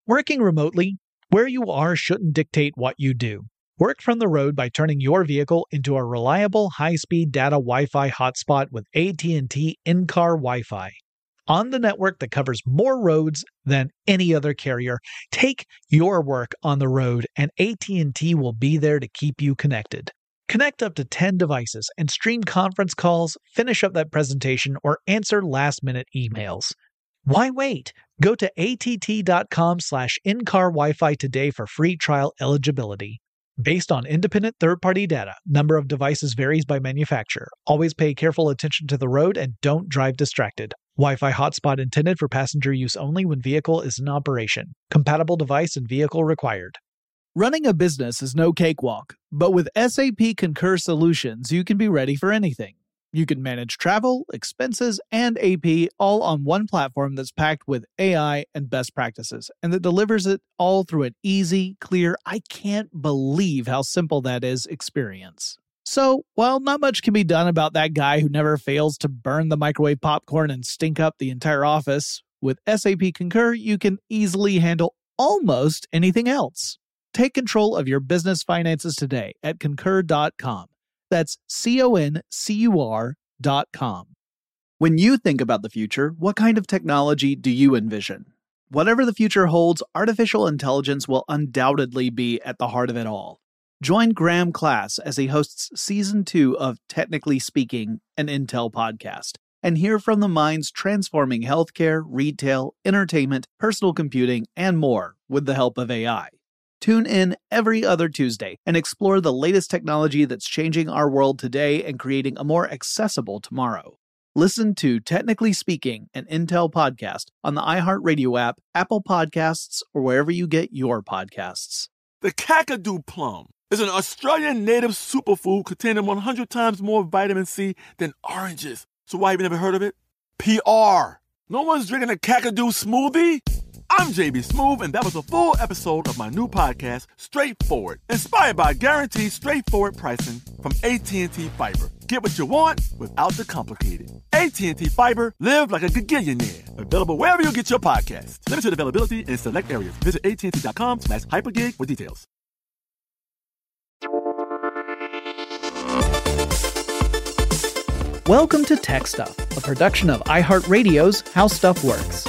Working remotely, where you are shouldn't dictate what you do. Work from the road by turning your vehicle into a reliable high-speed data Wi-Fi hotspot with AT&T in-car Wi-Fi. On the network that covers more roads than any other carrier, take your work on the road and AT&T will be there to keep you connected. Connect up to 10 devices and stream conference calls, finish up that presentation, or answer last-minute emails. Why wait? Go to att.com/in-car Wi-Fi today for free trial eligibility. Based on independent third-party data, number of devices varies by manufacturer. Always pay careful attention to the road and don't drive distracted. Wi-Fi hotspot intended for passenger use only when vehicle is in operation. Compatible device and vehicle required. Running a business is no cakewalk, but with SAP Concur Solutions, you can be ready for anything. You can manage travel, expenses, and AP all on one platform that's packed with AI and best practices, and that delivers it all through an easy, clear, I can't believe how simple that is experience. So, while not much can be done about that guy who never fails to burn the microwave popcorn and stink up the entire office, with SAP Concur, you can easily handle almost anything else. Take control of your business finances today at Concur.com. That's CONCUR.com. When you think about the future, what kind of technology do you envision? Whatever the future holds, artificial intelligence will undoubtedly be at the heart of it all. Join Graham Class as he hosts Season 2 of Technically Speaking, an Intel podcast, and hear from the minds transforming healthcare, retail, entertainment, personal computing, and more with the help of AI. Tune in every other Tuesday and explore the latest technology that's changing our world today and creating a more accessible tomorrow. Listen to Technically Speaking, an Intel podcast on the iHeartRadio app, Apple Podcasts, or wherever you get your podcasts. The Kakadu plum is an Australian native superfood containing 100 times more vitamin C than oranges. So why have you never heard of it? PR. No one's drinking a Kakadu smoothie? I'm JB Smoove, and that was a full episode of my new podcast, Straightforward, inspired by guaranteed straightforward pricing from AT&T Fiber. Get what you want without the complicated. AT&T Fiber, live like a gigillionaire. Available wherever you get your podcasts. Limited availability in select areas. Visit AT&T.com/hypergig for details. Welcome to Tech Stuff, a production of iHeartRadio's How Stuff Works.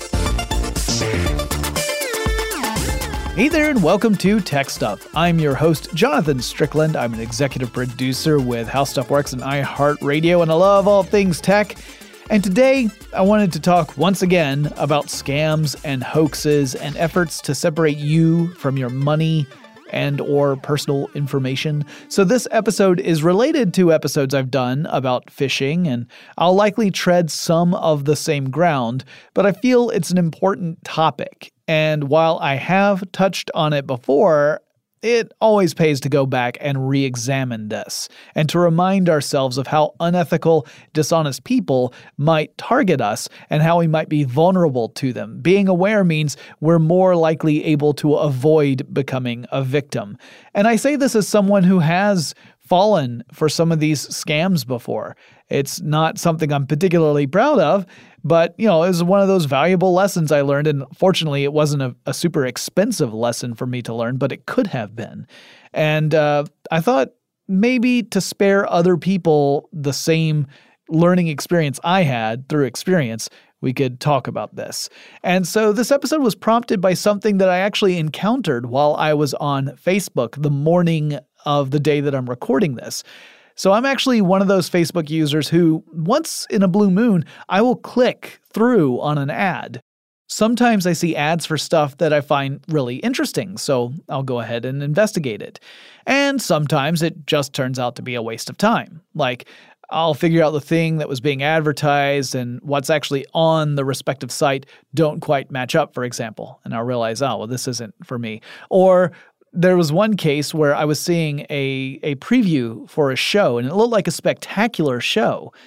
Hey there, and welcome to Tech Stuff. I'm your host, Jonathan Strickland. I'm an executive producer with How Stuff Works and iHeartRadio, and I love all things tech. And today, I wanted to talk once again about scams and hoaxes and efforts to separate you from your money and or personal information. So this episode is related to episodes I've done about phishing, and I'll likely tread some of the same ground, but I feel it's an important topic. And while I have touched on it before, it always pays to go back and re-examine this, and to remind ourselves of how unethical, dishonest people might target us and how we might be vulnerable to them. Being aware means we're more likely able to avoid becoming a victim. And I say this as someone who has fallen for some of these scams before. It's not something I'm particularly proud of, but, it was one of those valuable lessons I learned, and fortunately it wasn't a super expensive lesson for me to learn, but it could have been. And I thought maybe to spare other people the same learning experience I had through experience, we could talk about this. And so this episode was prompted by something that I actually encountered while I was on Facebook the morning of the day that I'm recording this. So I'm actually one of those Facebook users who, once in a blue moon, I will click through on an ad. Sometimes I see ads for stuff that I find really interesting, so I'll go ahead and investigate it. And sometimes it just turns out to be a waste of time. Like, I'll figure out the thing that was being advertised and what's actually on the respective site don't quite match up, for example. And I'll realize, this isn't for me. Or there was one case where I was seeing a preview for a show, and it looked like a spectacular show.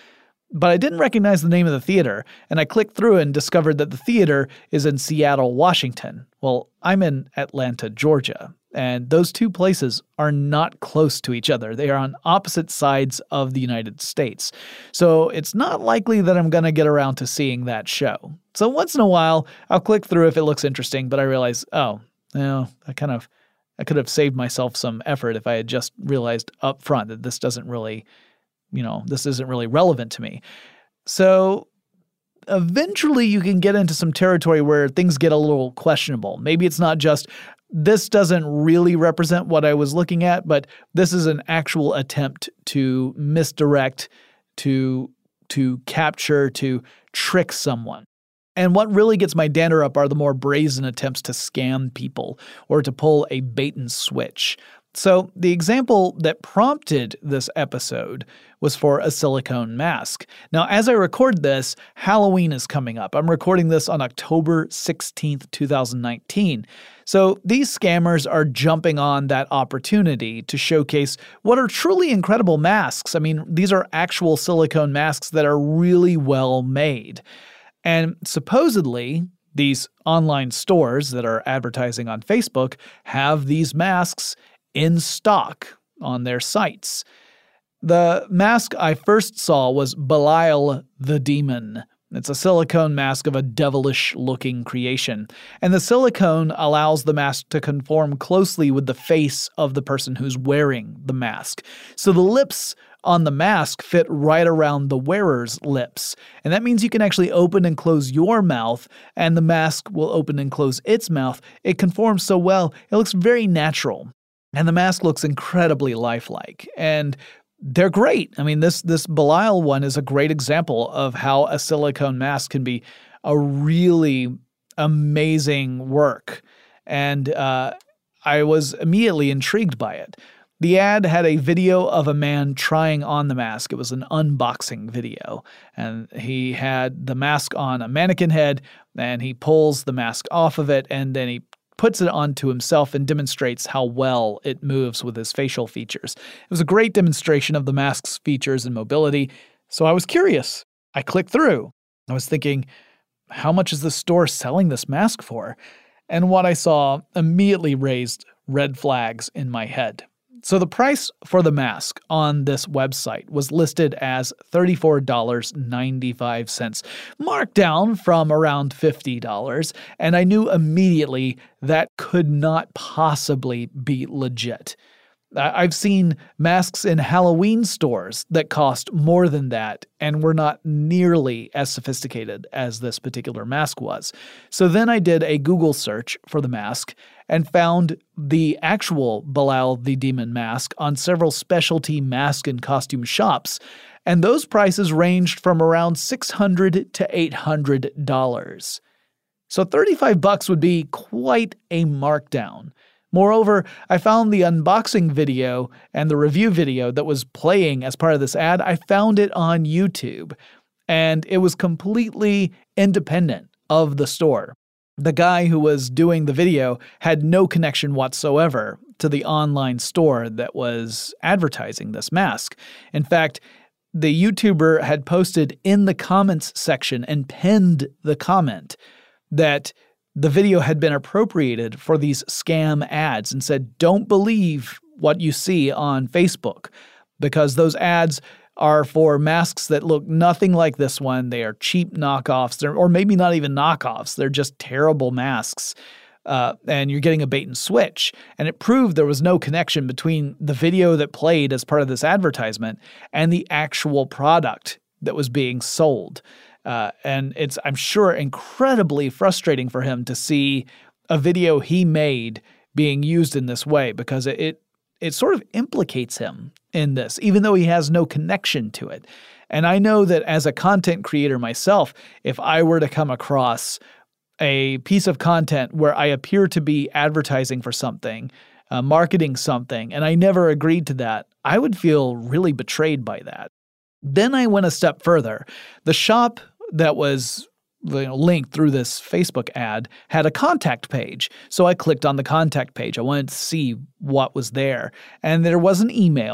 But I didn't recognize the name of the theater, and I clicked through and discovered that the theater is in Seattle, Washington. Well, I'm in Atlanta, Georgia, and those two places are not close to each other. They are on opposite sides of the United States. So it's not likely that I'm going to get around to seeing that show. So once in a while, I'll click through if it looks interesting, but I realize, I could have saved myself some effort if I had just realized up front that this isn't really relevant to me. So eventually you can get into some territory where things get a little questionable. Maybe it's not just, this doesn't really represent what I was looking at, but this is an actual attempt to misdirect, to capture, to trick someone. And what really gets my dander up are the more brazen attempts to scam people or to pull a bait and switch. So the example that prompted this episode was for a silicone mask. Now, as I record this, Halloween is coming up. I'm recording this on October 16th, 2019. So these scammers are jumping on that opportunity to showcase what are truly incredible masks. I mean, these are actual silicone masks that are really well made. And supposedly, these online stores that are advertising on Facebook have these masks in stock on their sites. The mask I first saw was Belial the Demon. It's a silicone mask of a devilish-looking creation, and the silicone allows the mask to conform closely with the face of the person who's wearing the mask. So the lips on the mask fit right around the wearer's lips, and that means you can actually open and close your mouth, and the mask will open and close its mouth. It conforms so well, it looks very natural. And the mask looks incredibly lifelike. And they're great. I mean, this Belial one is a great example of how a silicone mask can be a really amazing work. And I was immediately intrigued by it. The ad had a video of a man trying on the mask. It was an unboxing video. And he had the mask on a mannequin head, and he pulls the mask off of it, and then he puts it onto himself and demonstrates how well it moves with his facial features. It was a great demonstration of the mask's features and mobility, so I was curious. I clicked through. I was thinking, how much is the store selling this mask for? And what I saw immediately raised red flags in my head. So the price for the mask on this website was listed as $34.95, marked down from around $50, and I knew immediately that could not possibly be legit. I've seen masks in Halloween stores that cost more than that and were not nearly as sophisticated as this particular mask was. So then I did a Google search for the mask and found the actual Belial the Demon mask on several specialty mask and costume shops, and those prices ranged from around $600 to $800. So $35 would be quite a markdown. Moreover, I found the unboxing video and the review video that was playing as part of this ad. I found it on YouTube, and it was completely independent of the store. The guy who was doing the video had no connection whatsoever to the online store that was advertising this mask. In fact, the YouTuber had posted in the comments section and pinned the comment that the video had been appropriated for these scam ads and said, don't believe what you see on Facebook, because those ads are for masks that look nothing like this one. They are cheap knockoffs, or maybe not even knockoffs. They're just terrible masks. And you're getting a bait and switch. And it proved there was no connection between the video that played as part of this advertisement and the actual product that was being sold. And it's, I'm sure, incredibly frustrating for him to see a video he made being used in this way, because it sort of implicates him in this, even though he has no connection to it. And I know that as a content creator myself, if I were to come across a piece of content where I appear to be advertising for something, marketing something, and I never agreed to that, I would feel really betrayed by that. Then I went a step further. The shop that was linked through this Facebook ad had a contact page. So I clicked on the contact page. I wanted to see what was there. And there was an email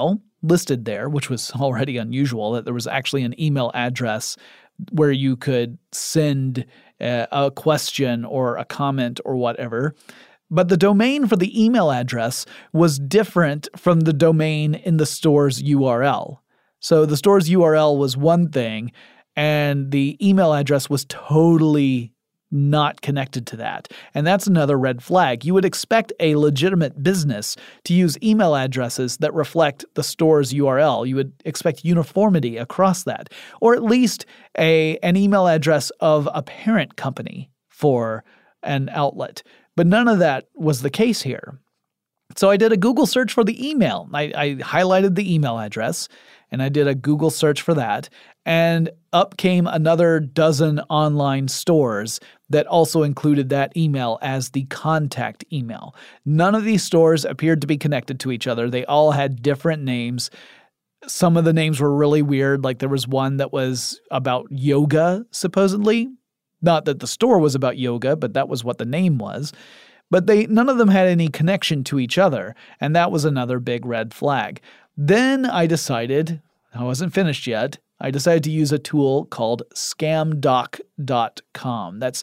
listed there, which was already unusual, that there was actually an email address where you could send a question or a comment or whatever. But the domain for the email address was different from the domain in the store's URL. So the store's URL was one thing, and the email address was totally not connected to that. And that's another red flag. You would expect a legitimate business to use email addresses that reflect the store's URL. You would expect uniformity across that, or at least an email address of a parent company for an outlet. But none of that was the case here. So I did a Google search for the email. I highlighted the email address, and I did a Google search for that, and up came another dozen online stores that also included that email as the contact email. None of these stores appeared to be connected to each other. They all had different names. Some of the names were really weird, like there was one that was about yoga, supposedly. Not that the store was about yoga, but that was what the name was. But none of them had any connection to each other, and that was another big red flag. Then I decided, I wasn't finished yet, I decided to use a tool called scamdoc.com. That's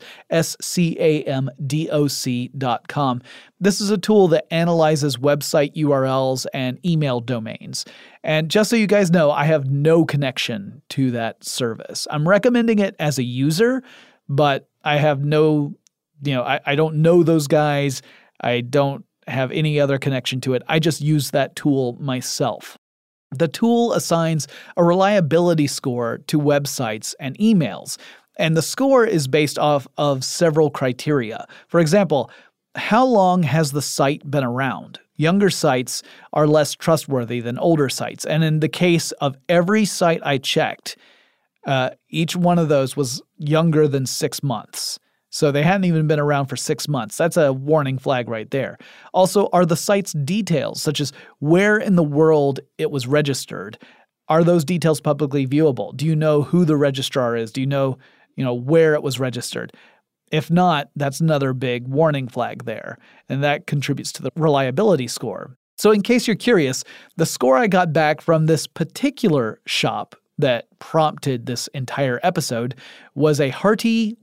scamdoc.com. This is a tool that analyzes website URLs and email domains. And just so you guys know, I have no connection to that service. I'm recommending it as a user, but I have no, I don't know those guys. I don't have any other connection to it. I just use that tool myself. The tool assigns a reliability score to websites and emails, and the score is based off of several criteria. For example, how long has the site been around? Younger sites are less trustworthy than older sites, and in the case of every site I checked, each one of those was younger than 6 months. So they hadn't even been around for 6 months. That's a warning flag right there. Also, are the site's details, such as where in the world it was registered, are those details publicly viewable? Do you know who the registrar is? Do you know, where it was registered? If not, that's another big warning flag there, and that contributes to the reliability score. So in case you're curious, the score I got back from this particular shop that prompted this entire episode was a hearty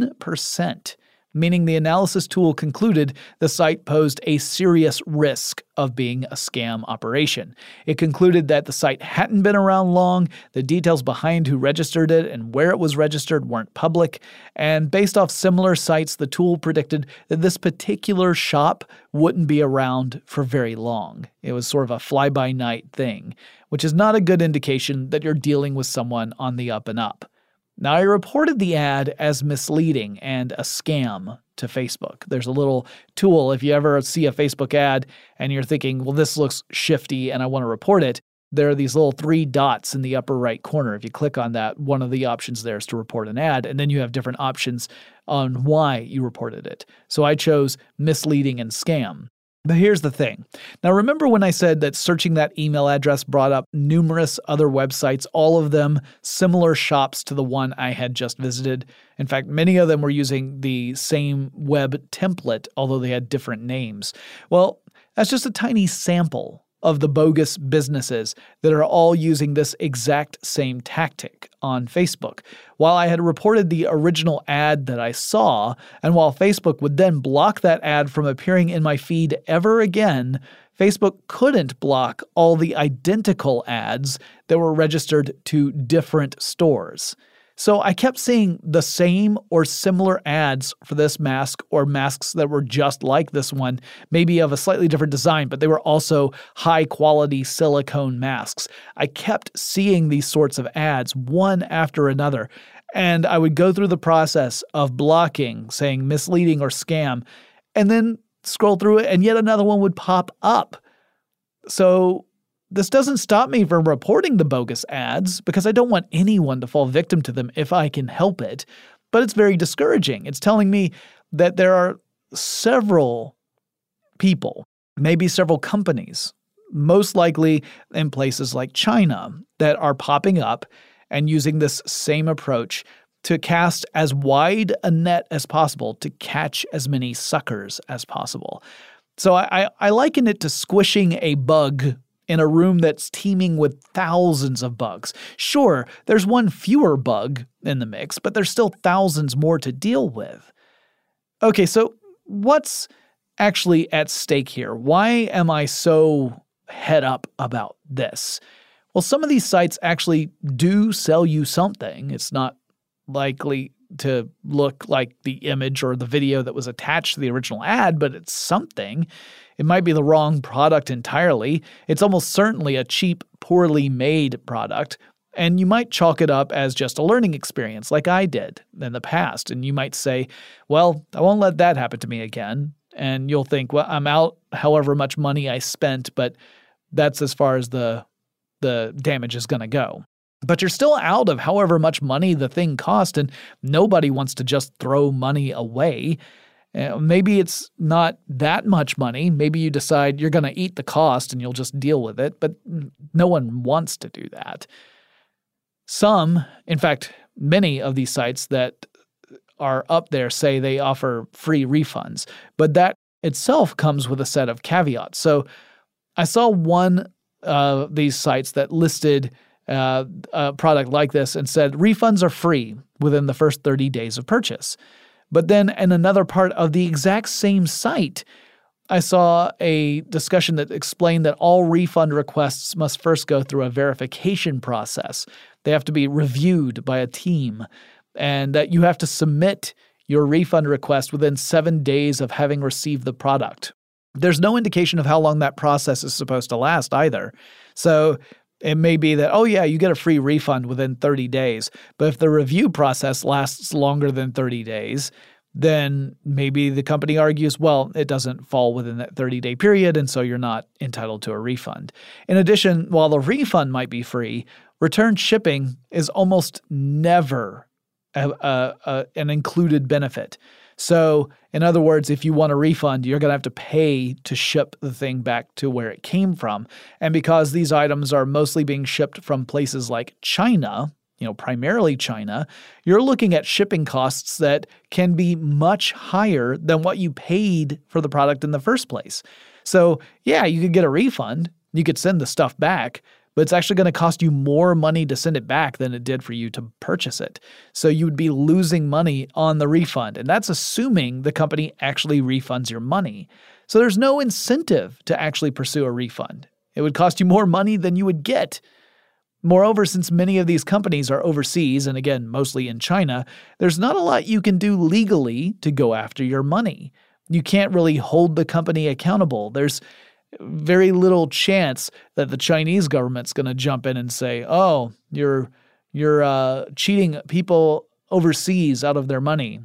1%, meaning the analysis tool concluded the site posed a serious risk of being a scam operation. It concluded that the site hadn't been around long, the details behind who registered it and where it was registered weren't public, and based off similar sites, the tool predicted that this particular shop wouldn't be around for very long. It was sort of a fly-by-night thing, which is not a good indication that you're dealing with someone on the up and up. Now, I reported the ad as misleading and a scam to Facebook. There's a little tool, if you ever see a Facebook ad and you're thinking, well, this looks shifty and I want to report it, there are these little 3 dots in the upper right corner. If you click on that, one of the options there is to report an ad, and then you have different options on why you reported it. So I chose misleading and scam. But here's the thing. Now, remember when I said that searching that email address brought up numerous other websites, all of them similar shops to the one I had just visited? In fact, many of them were using the same web template, although they had different names. Well, that's just a tiny sample of the bogus businesses that are all using this exact same tactic on Facebook. While I had reported the original ad that I saw, and while Facebook would then block that ad from appearing in my feed ever again, Facebook couldn't block all the identical ads that were registered to different stores. So I kept seeing the same or similar ads for this mask or masks that were just like this one, maybe of a slightly different design, but they were also high-quality silicone masks. I kept seeing these sorts of ads one after another, and I would go through the process of blocking, saying misleading or scam, and then scroll through it, and yet another one would pop up. So this doesn't stop me from reporting the bogus ads because I don't want anyone to fall victim to them if I can help it, but it's very discouraging. It's telling me that there are several people, maybe several companies, most likely in places like China, that are popping up and using this same approach to cast as wide a net as possible to catch as many suckers as possible. So I liken it to squishing a bug in a room that's teeming with thousands of bugs. Sure, there's one fewer bug in the mix, but there's still thousands more to deal with. Okay, so what's actually at stake here? Why am I so head up about this? Well, some of these sites actually do sell you something. It's not likely to look like the image or the video that was attached to the original ad, but it's something. It might be the wrong product entirely. It's almost certainly a cheap, poorly made product. And you might chalk it up as just a learning experience like I did in the past. And you might say, well, I won't let that happen to me again. And you'll think, well, I'm out however much money I spent, but that's as far as the damage is going to go. But you're still out of however much money the thing cost, and nobody wants to just throw money away. Maybe it's not that much money. Maybe you decide you're going to eat the cost and you'll just deal with it, but no one wants to do that. Some, in fact, many of these sites that are up there say they offer free refunds, but that itself comes with a set of caveats. So I saw one of these sites that listed a product like this and said refunds are free within the first 30 days of purchase. But then in another part of the exact same site, I saw a discussion that explained that all refund requests must first go through a verification process. They have to be reviewed by a team, and that you have to submit your refund request within 7 days of having received the product. There's no indication of how long that process is supposed to last either. So it may be that, oh yeah, you get a free refund within 30 days. But if the review process lasts longer than 30 days, then maybe the company argues, well, it doesn't fall within that 30-day period, and so you're not entitled to a refund. In addition, while the refund might be free, return shipping is almost never an included benefit. So, in other words, if you want a refund, you're going to have to pay to ship the thing back to where it came from. And because these items are mostly being shipped from places like China, primarily China, you're looking at shipping costs that can be much higher than what you paid for the product in the first place. So, yeah, you could get a refund. You could send the stuff back, but it's actually going to cost you more money to send it back than it did for you to purchase it. So you would be losing money on the refund, and that's assuming the company actually refunds your money. So there's no incentive to actually pursue a refund. It would cost you more money than you would get. Moreover, since many of these companies are overseas, and again, mostly in China, there's not a lot you can do legally to go after your money. You can't really hold the company accountable. There's very little chance that the Chinese government's going to jump in and say, oh, you're cheating people overseas out of their money.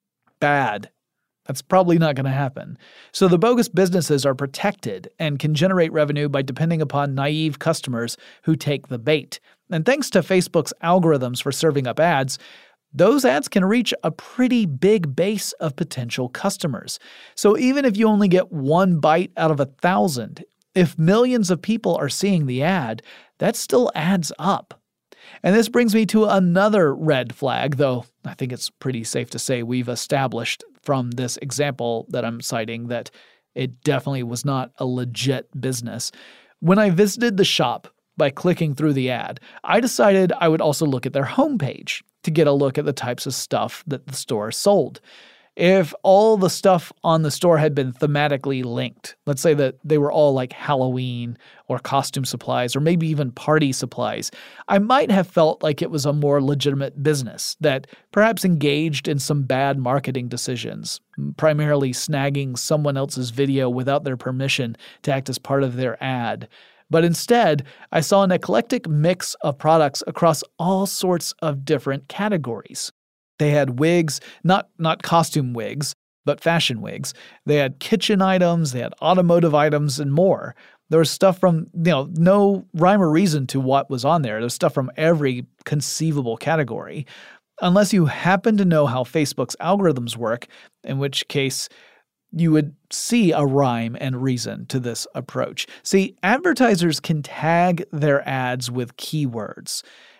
Bad. That's probably not going to happen. So the bogus businesses are protected and can generate revenue by depending upon naive customers who take the bait. And thanks to Facebook's algorithms for serving up ads, those ads can reach a pretty big base of potential customers. So even if you only get one bite out of 1,000, if millions of people are seeing the ad, that still adds up. And this brings me to another red flag, though I think it's pretty safe to say we've established from this example that I'm citing that it definitely was not a legit business. When I visited the shop by clicking through the ad, I decided I would also look at their homepage to get a look at the types of stuff that the store sold. If all the stuff on the store had been thematically linked, let's say that they were all like Halloween or costume supplies or maybe even party supplies, I might have felt like it was a more legitimate business that perhaps engaged in some bad marketing decisions, primarily snagging someone else's video without their permission to act as part of their ad. But instead, I saw an eclectic mix of products across all sorts of different categories. They had wigs, not costume wigs, but fashion wigs. They had kitchen items, they had automotive items, and more. There was stuff from, no rhyme or reason to what was on there. There's stuff from every conceivable category. Unless you happen to know how Facebook's algorithms work, in which case you would see a rhyme and reason to this approach. See, advertisers can tag their ads with keywords.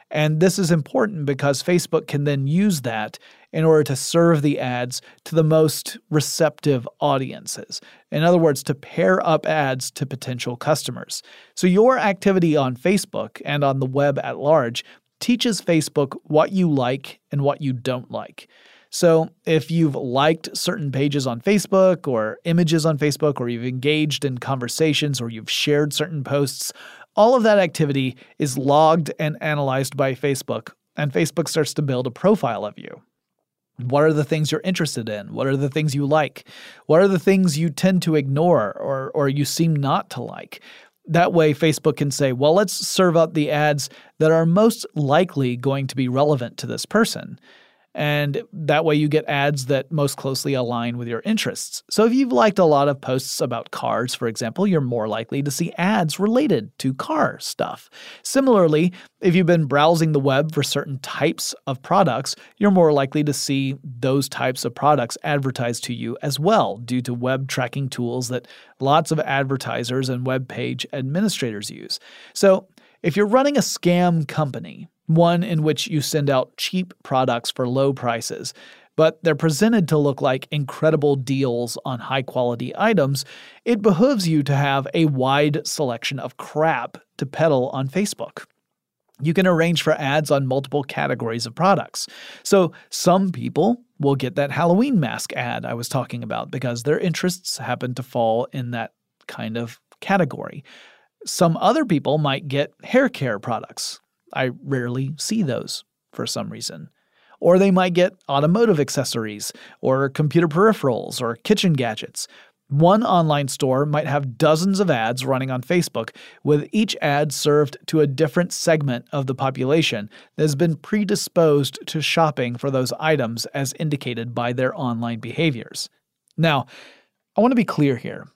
And this is important because Facebook can then use that in order to serve the ads to the most receptive audiences. In other words, to pair up ads to potential customers. So your activity on Facebook and on the web at large teaches Facebook what you like and what you don't like. So if you've liked certain pages on Facebook or images on Facebook, or you've engaged in conversations, or you've shared certain posts, all of that activity is logged and analyzed by Facebook, and Facebook starts to build a profile of you. What are the things you're interested in? What are the things you like? What are the things you tend to ignore or you seem not to like? That way, Facebook can say, well, let's serve up the ads that are most likely going to be relevant to this person. And that way you get ads that most closely align with your interests. So if you've liked a lot of posts about cars, for example, you're more likely to see ads related to car stuff. Similarly, if you've been browsing the web for certain types of products, you're more likely to see those types of products advertised to you as well, due to web tracking tools that lots of advertisers and web page administrators use. So if you're running a scam company, one in which you send out cheap products for low prices, but they're presented to look like incredible deals on high-quality items, it behooves you to have a wide selection of crap to peddle on Facebook. You can arrange for ads on multiple categories of products. So some people will get that Halloween mask ad I was talking about because their interests happen to fall in that kind of category. Some other people might get hair care products. I rarely see those for some reason. Or they might get automotive accessories, or computer peripherals, or kitchen gadgets. One online store might have dozens of ads running on Facebook, with each ad served to a different segment of the population that has been predisposed to shopping for those items as indicated by their online behaviors. Now, I want to be clear here.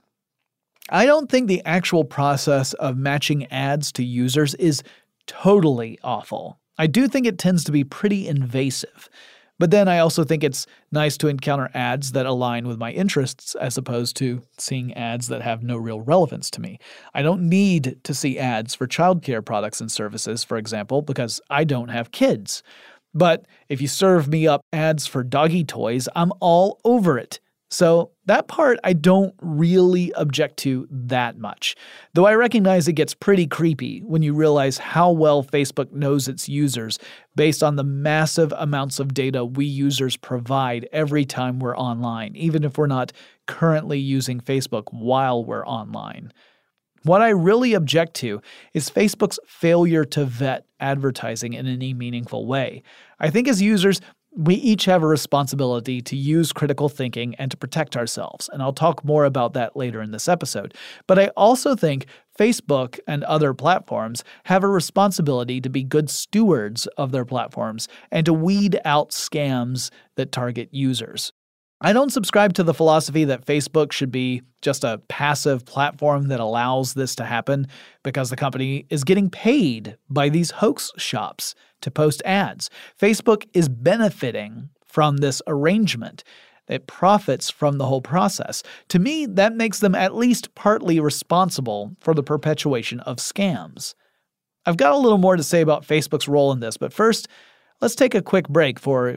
I don't think the actual process of matching ads to users is totally awful. I do think it tends to be pretty invasive. But then I also think it's nice to encounter ads that align with my interests as opposed to seeing ads that have no real relevance to me. I don't need to see ads for childcare products and services, for example, because I don't have kids. But if you serve me up ads for doggy toys, I'm all over it. So that part I don't really object to that much, though I recognize it gets pretty creepy when you realize how well Facebook knows its users based on the massive amounts of data we users provide every time we're online, even if we're not currently using Facebook while we're online. What I really object to is Facebook's failure to vet advertising in any meaningful way. I think as users, we each have a responsibility to use critical thinking and to protect ourselves, and I'll talk more about that later in this episode. But I also think Facebook and other platforms have a responsibility to be good stewards of their platforms and to weed out scams that target users. I don't subscribe to the philosophy that Facebook should be just a passive platform that allows this to happen because the company is getting paid by these hoax shops to post ads. Facebook is benefiting from this arrangement. It profits from the whole process. To me, that makes them at least partly responsible for the perpetuation of scams. I've got a little more to say about Facebook's role in this, but first, let's take a quick break for,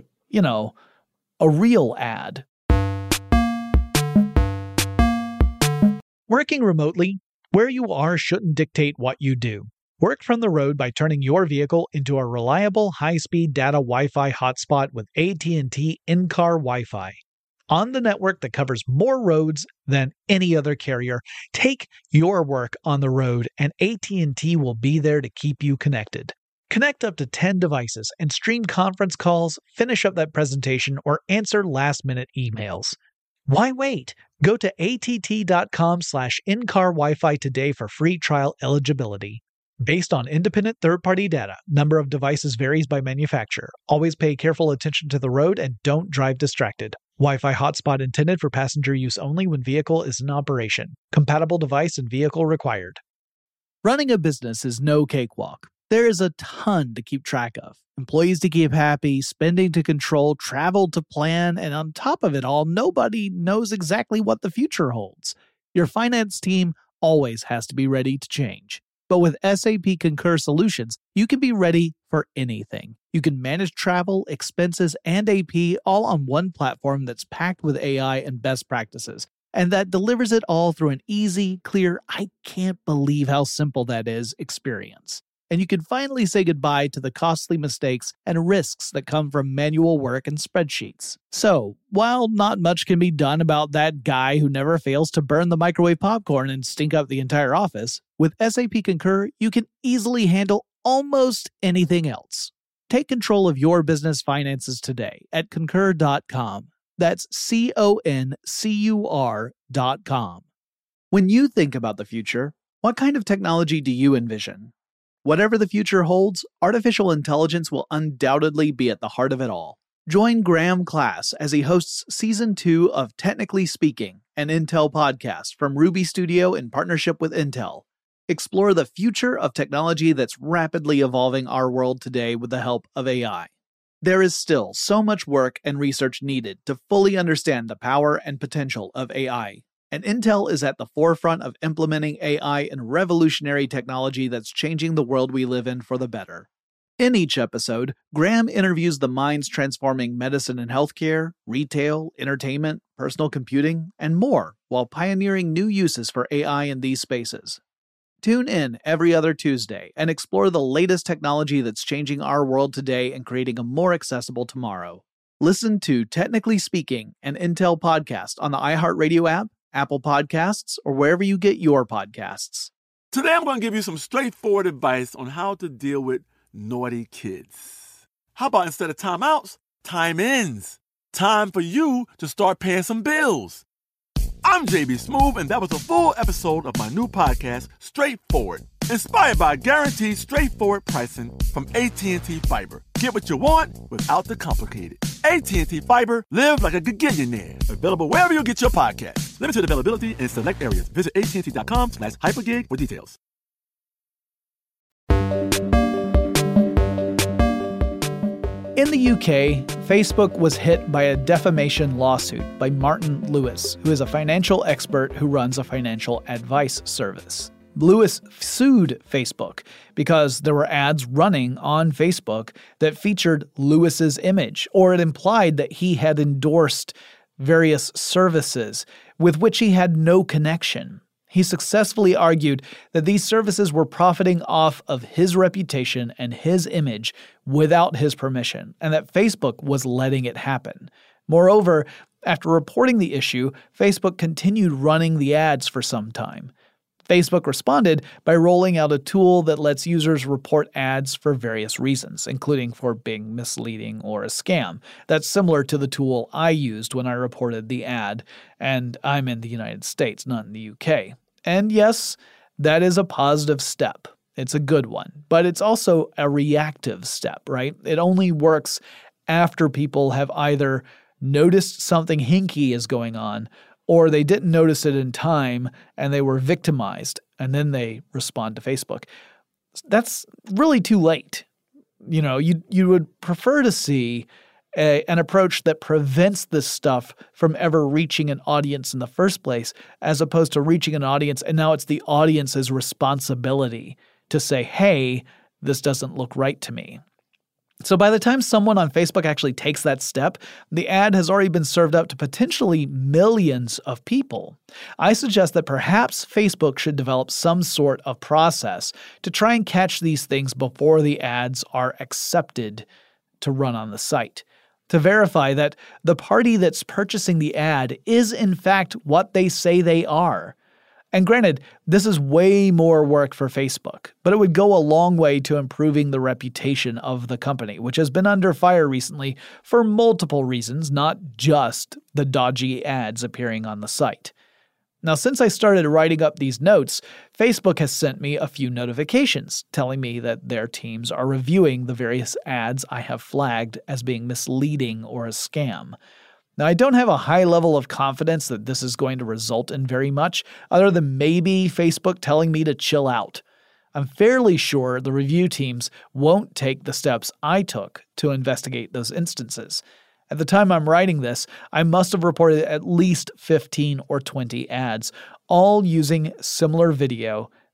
a real ad. Working remotely, where you are shouldn't dictate what you do. Work from the road by turning your vehicle into a reliable high-speed data Wi-Fi hotspot with AT&T in-car Wi-Fi. On the network that covers more roads than any other carrier, take your work on the road and AT&T will be there to keep you connected. Connect up to 10 devices and stream conference calls, finish up that presentation, or answer last-minute emails. Why wait? Go to att.com/in-car Wi-Fi today for free trial eligibility. Based on independent third-party data, number of devices varies by manufacturer. Always pay careful attention to the road and don't drive distracted. Wi-Fi hotspot intended for passenger use only when vehicle is in operation. Compatible device and vehicle required. Running a business is no cakewalk. There is a ton to keep track of. Employees to keep happy, spending to control, travel to plan, and on top of it all, nobody knows exactly what the future holds. Your finance team always has to be ready to change. But with SAP Concur Solutions, you can be ready for anything. You can manage travel, expenses, and AP all on one platform that's packed with AI and best practices, and that delivers it all through an easy, clear, I can't believe how simple that is experience. And you can finally say goodbye to the costly mistakes and risks that come from manual work and spreadsheets. So, while not much can be done about that guy who never fails to burn the microwave popcorn and stink up the entire office, with SAP Concur, you can easily handle almost anything else. Take control of your business finances today at Concur.com. That's CONCUR.com. When you think about the future, what kind of technology do you envision? Whatever the future holds, artificial intelligence will undoubtedly be at the heart of it all. Join Graham Class as he hosts Season 2 of Technically Speaking, an Intel podcast from Ruby Studio in partnership with Intel. Explore the future of technology that's rapidly evolving our world today with the help of AI. There is still so much work and research needed to fully understand the power and potential of AI. And Intel is at the forefront of implementing AI in revolutionary technology that's changing the world we live in for the better. In each episode, Graham interviews the minds transforming medicine and healthcare, retail, entertainment, personal computing, and more, while pioneering new uses for AI in these spaces. Tune in every other Tuesday and explore the latest technology that's changing our world today and creating a more accessible tomorrow. Listen to Technically Speaking, an Intel podcast on the iHeartRadio app, Apple Podcasts, or wherever you get your podcasts. Today I'm going to give you some straightforward advice on how to deal with naughty kids. How about instead of timeouts, time-ins? Time for you to start paying some bills. I'm JB Smoove, and that was a full episode of my new podcast, Straightforward, inspired by guaranteed straightforward pricing from AT&T Fiber. Get what you want without the complicated. AT&T Fiber, live like a gigillionaire. Available wherever you get your podcast. Limited availability in select areas. Visit AT&T.com/hypergig for details. In the UK, Facebook was hit by a defamation lawsuit by Martin Lewis, who is a financial expert who runs a financial advice service. Lewis sued Facebook because there were ads running on Facebook that featured Lewis's image, or it implied that he had endorsed various services with which he had no connection. He successfully argued that these services were profiting off of his reputation and his image without his permission, and that Facebook was letting it happen. Moreover, after reporting the issue, Facebook continued running the ads for some time. Facebook responded by rolling out a tool that lets users report ads for various reasons, including for being misleading or a scam. That's similar to the tool I used when I reported the ad, and I'm in the United States, not in the UK. And yes, that is a positive step. It's a good one, but it's also a reactive step, right? It only works after people have either noticed something hinky is going on, or they didn't notice it in time and they were victimized, and then they respond to Facebook. That's really too late. You know, you would prefer to see an approach that prevents this stuff from ever reaching an audience in the first place, as opposed to reaching an audience and now it's the audience's responsibility to say, hey, this doesn't look right to me. So by the time someone on Facebook actually takes that step, the ad has already been served up to potentially millions of people. I suggest that perhaps Facebook should develop some sort of process to try and catch these things before the ads are accepted to run on the site, to verify that the party that's purchasing the ad is in fact what they say they are. And granted, this is way more work for Facebook, but it would go a long way to improving the reputation of the company, which has been under fire recently for multiple reasons, not just the dodgy ads appearing on the site. Now, since I started writing up these notes, Facebook has sent me a few notifications telling me that their teams are reviewing the various ads I have flagged as being misleading or a scam. Now, I don't have a high level of confidence that this is going to result in very much, other than maybe Facebook telling me to chill out. I'm fairly sure the review teams won't take the steps I took to investigate those instances. At the time I'm writing this, I must have reported at least 15 or 20 ads, all using similar video,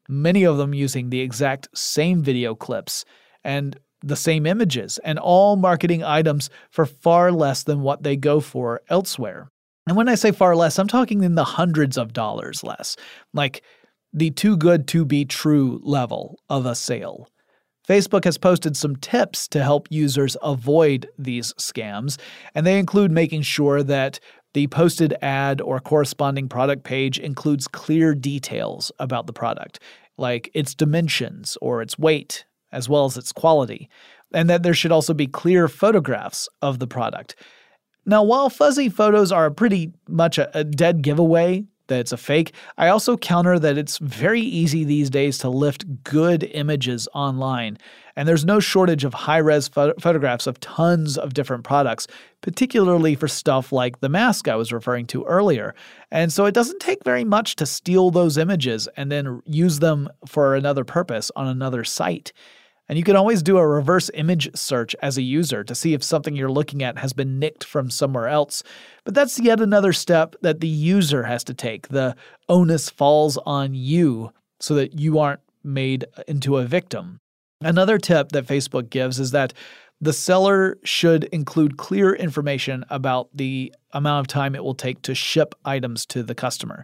many of them using the exact same video clips and the same images, and all marketing items for far less than what they go for elsewhere. And when I say far less, I'm talking in the hundreds of dollars less, like the too good to be true level of a sale. Facebook has posted some tips to help users avoid these scams, and they include making sure that the posted ad or corresponding product page includes clear details about the product, like its dimensions or its weight, as well as its quality, and that there should also be clear photographs of the product. Now, while fuzzy photos are pretty much a dead giveaway that it's a fake, I also counter that it's very easy these days to lift good images online, and there's no shortage of high-res photographs of tons of different products, particularly for stuff like the mask I was referring to earlier. And so it doesn't take very much to steal those images and then use them for another purpose on another site. And you can always do a reverse image search as a user to see if something you're looking at has been nicked from somewhere else. But that's yet another step that the user has to take. The onus falls on you so that you aren't made into a victim. Another tip that Facebook gives is that the seller should include clear information about the amount of time it will take to ship items to the customer.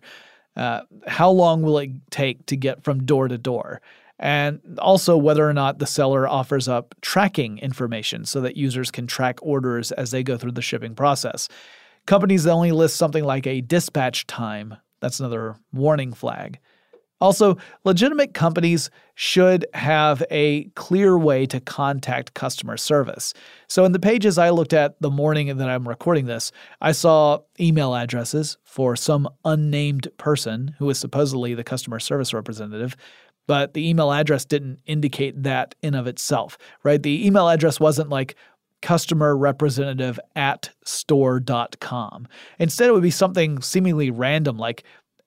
How long will it take to get from door to door? And also whether or not the seller offers up tracking information so that users can track orders as they go through the shipping process. Companies that only list something like a dispatch time, that's another warning flag. Also, legitimate companies should have a clear way to contact customer service. So in the pages I looked at the morning that I'm recording this, I saw email addresses for some unnamed person who was supposedly the customer service representative, but the email address didn't indicate that in of itself, right? The email address wasn't like customerrepresentative@store.com. Instead, it would be something seemingly random like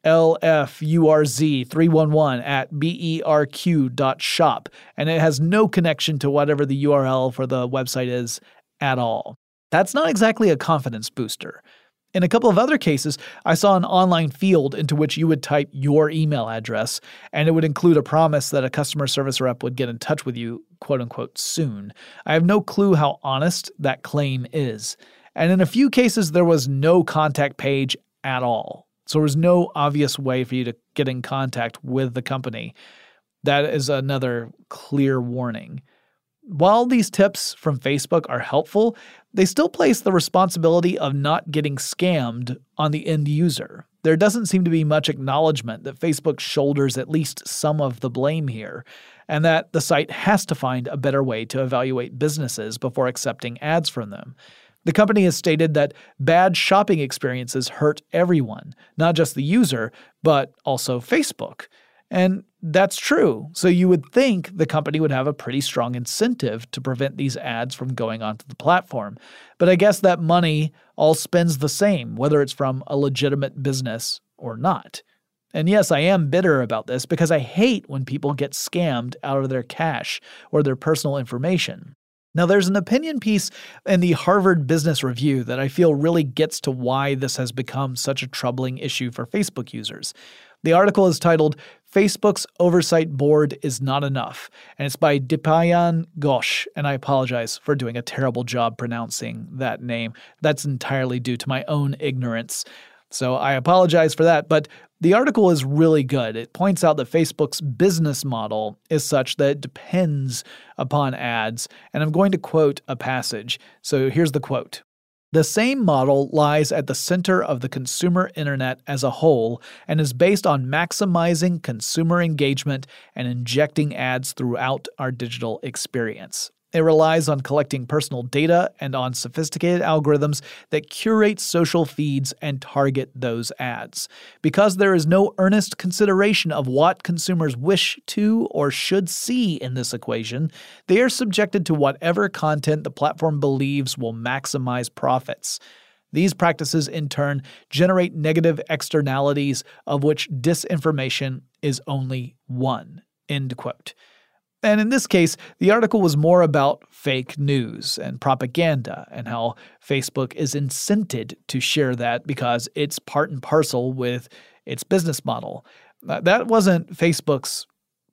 lfurz311@berq.shop, and it has no connection to whatever the URL for the website is at all. That's not exactly a confidence booster. In a couple of other cases, I saw an online field into which you would type your email address, and it would include a promise that a customer service rep would get in touch with you, quote unquote, soon. I have no clue how honest that claim is. And in a few cases, there was no contact page at all. So there was no obvious way for you to get in contact with the company. That is another clear warning. While these tips from Facebook are helpful, they still place the responsibility of not getting scammed on the end user. There doesn't seem to be much acknowledgement that Facebook shoulders at least some of the blame here, and that the site has to find a better way to evaluate businesses before accepting ads from them. The company has stated that bad shopping experiences hurt everyone, not just the user, but also Facebook. And that's true. So you would think the company would have a pretty strong incentive to prevent these ads from going onto the platform. But I guess that money all spends the same, whether it's from a legitimate business or not. And yes, I am bitter about this because I hate when people get scammed out of their cash or their personal information. Now, there's an opinion piece in the Harvard Business Review that I feel really gets to why this has become such a troubling issue for Facebook users. The article is titled, "Facebook's Oversight Board is Not Enough," and it's by Dipayan Ghosh, and I apologize for doing a terrible job pronouncing that name. That's entirely due to my own ignorance. So I apologize for that, but the article is really good. It points out that Facebook's business model is such that it depends upon ads, and I'm going to quote a passage. So here's the quote. "The same model lies at the center of the consumer internet as a whole and is based on maximizing consumer engagement and injecting ads throughout our digital experience. It relies on collecting personal data and on sophisticated algorithms that curate social feeds and target those ads. Because there is no earnest consideration of what consumers wish to or should see in this equation, they are subjected to whatever content the platform believes will maximize profits. These practices, in turn, generate negative externalities of which disinformation is only one." End quote. And in this case, the article was more about fake news and propaganda and how Facebook is incented to share that because it's part and parcel with its business model. That wasn't Facebook's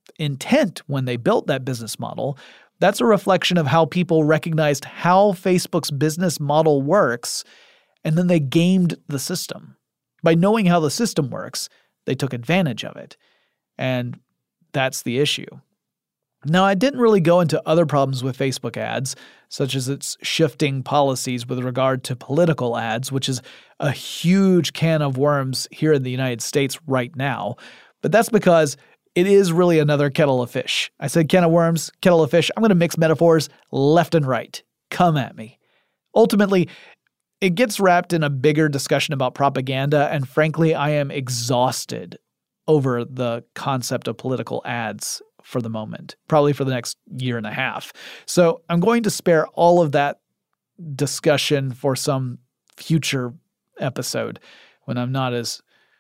intent when they built that business model. That's a reflection of how people recognized how Facebook's business model works, and then they gamed the system. By knowing how the system works, they took advantage of it. And that's the issue. Now, I didn't really go into other problems with Facebook ads, such as its shifting policies with regard to political ads, which is a huge can of worms here in the United States right now. But that's because it is really another kettle of fish. I said can of worms, kettle of fish. I'm going to mix metaphors left and right. Come at me. Ultimately, it gets wrapped in a bigger discussion about propaganda, and frankly, I am exhausted over the concept of political ads for the moment, probably for the next year and a half. So I'm going to spare all of that discussion for some future episode when I'm not as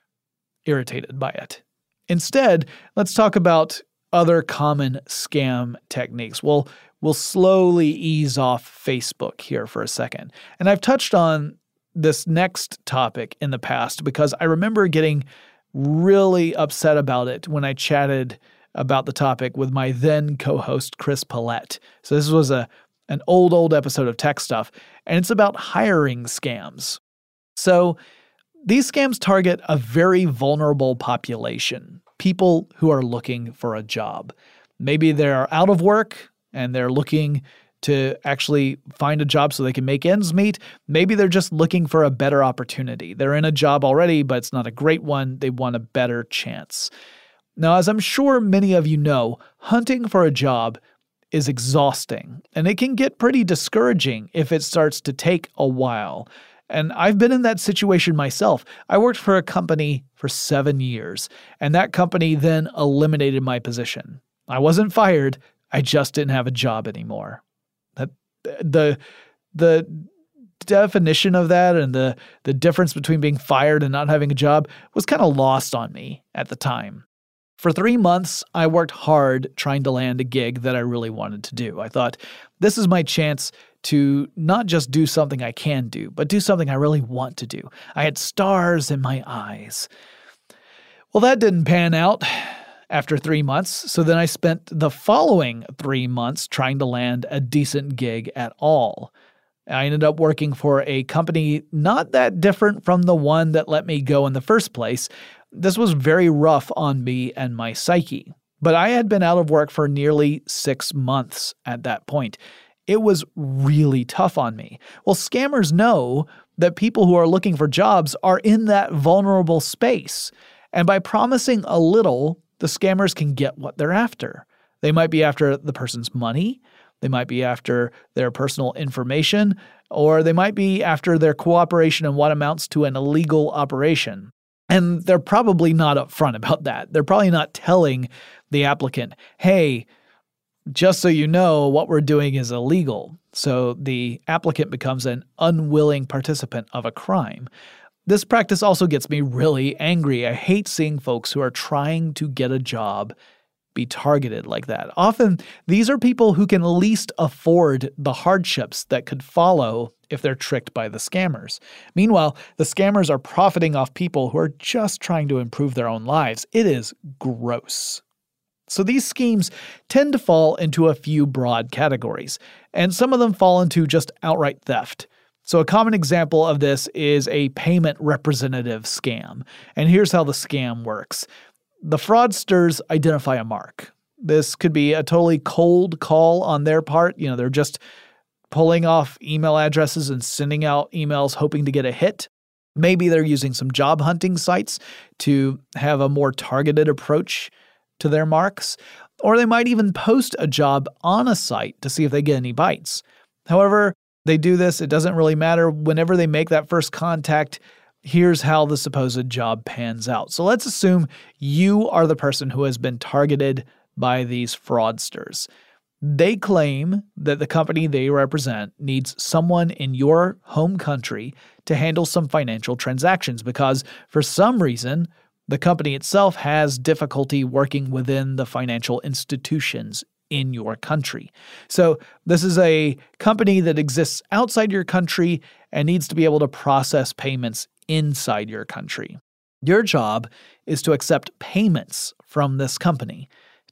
irritated by it. Instead, let's talk about other common scam techniques. We'll slowly ease off Facebook here for a second. And I've touched on this next topic in the past because I remember getting really upset about it when I chatted about the topic with my then co-host, Chris Paulette. So this was an old episode of Tech Stuff, and it's about hiring scams. So these scams target a very vulnerable population, people who are looking for a job. Maybe they're out of work and they're looking to actually find a job so they can make ends meet. Maybe they're just looking for a better opportunity. They're in a job already, but it's not a great one. They want a better chance. Now, as I'm sure many of you know, hunting for a job is exhausting, and it can get pretty discouraging if it starts to take a while. And I've been in that situation myself. I worked for a company for 7 years, and that company then eliminated my position. I wasn't fired, I just didn't have a job anymore. The definition of that and the difference between being fired and not having a job was kind of lost on me at the time. For 3 months, I worked hard trying to land a gig that I really wanted to do. I thought, this is my chance to not just do something I can do, but do something I really want to do. I had stars in my eyes. Well, that didn't pan out after 3 months, so then I spent the following 3 months trying to land a decent gig at all. I ended up working for a company not that different from the one that let me go in the first place. This was very rough on me and my psyche, but I had been out of work for nearly 6 months at that point. It was really tough on me. Well, scammers know that people who are looking for jobs are in that vulnerable space, and by promising a little, the scammers can get what they're after. They might be after the person's money, they might be after their personal information, or they might be after their cooperation in what amounts to an illegal operation. And they're probably not upfront about that. They're probably not telling the applicant, hey, just so you know, what we're doing is illegal. So the applicant becomes an unwilling participant of a crime. This practice also gets me really angry. I hate seeing folks who are trying to get a job be targeted like that. Often, these are people who can least afford the hardships that could follow if they're tricked by the scammers. Meanwhile, the scammers are profiting off people who are just trying to improve their own lives. It is gross. So these schemes tend to fall into a few broad categories, and some of them fall into just outright theft. So a common example of this is a payment representative scam. And here's how the scam works. The fraudsters identify a mark. This could be a totally cold call on their part. They're just pulling off email addresses and sending out emails hoping to get a hit. Maybe they're using some job hunting sites to have a more targeted approach to their marks. Or they might even post a job on a site to see if they get any bites. However they do this, it doesn't really matter. Whenever they make that first contact, here's how the supposed job pans out. So let's assume you are the person who has been targeted by these fraudsters. They claim that the company they represent needs someone in your home country to handle some financial transactions because, for some reason, the company itself has difficulty working within the financial institutions in your country. So this is a company that exists outside your country and needs to be able to process payments inside your country. Your job is to accept payments from this company.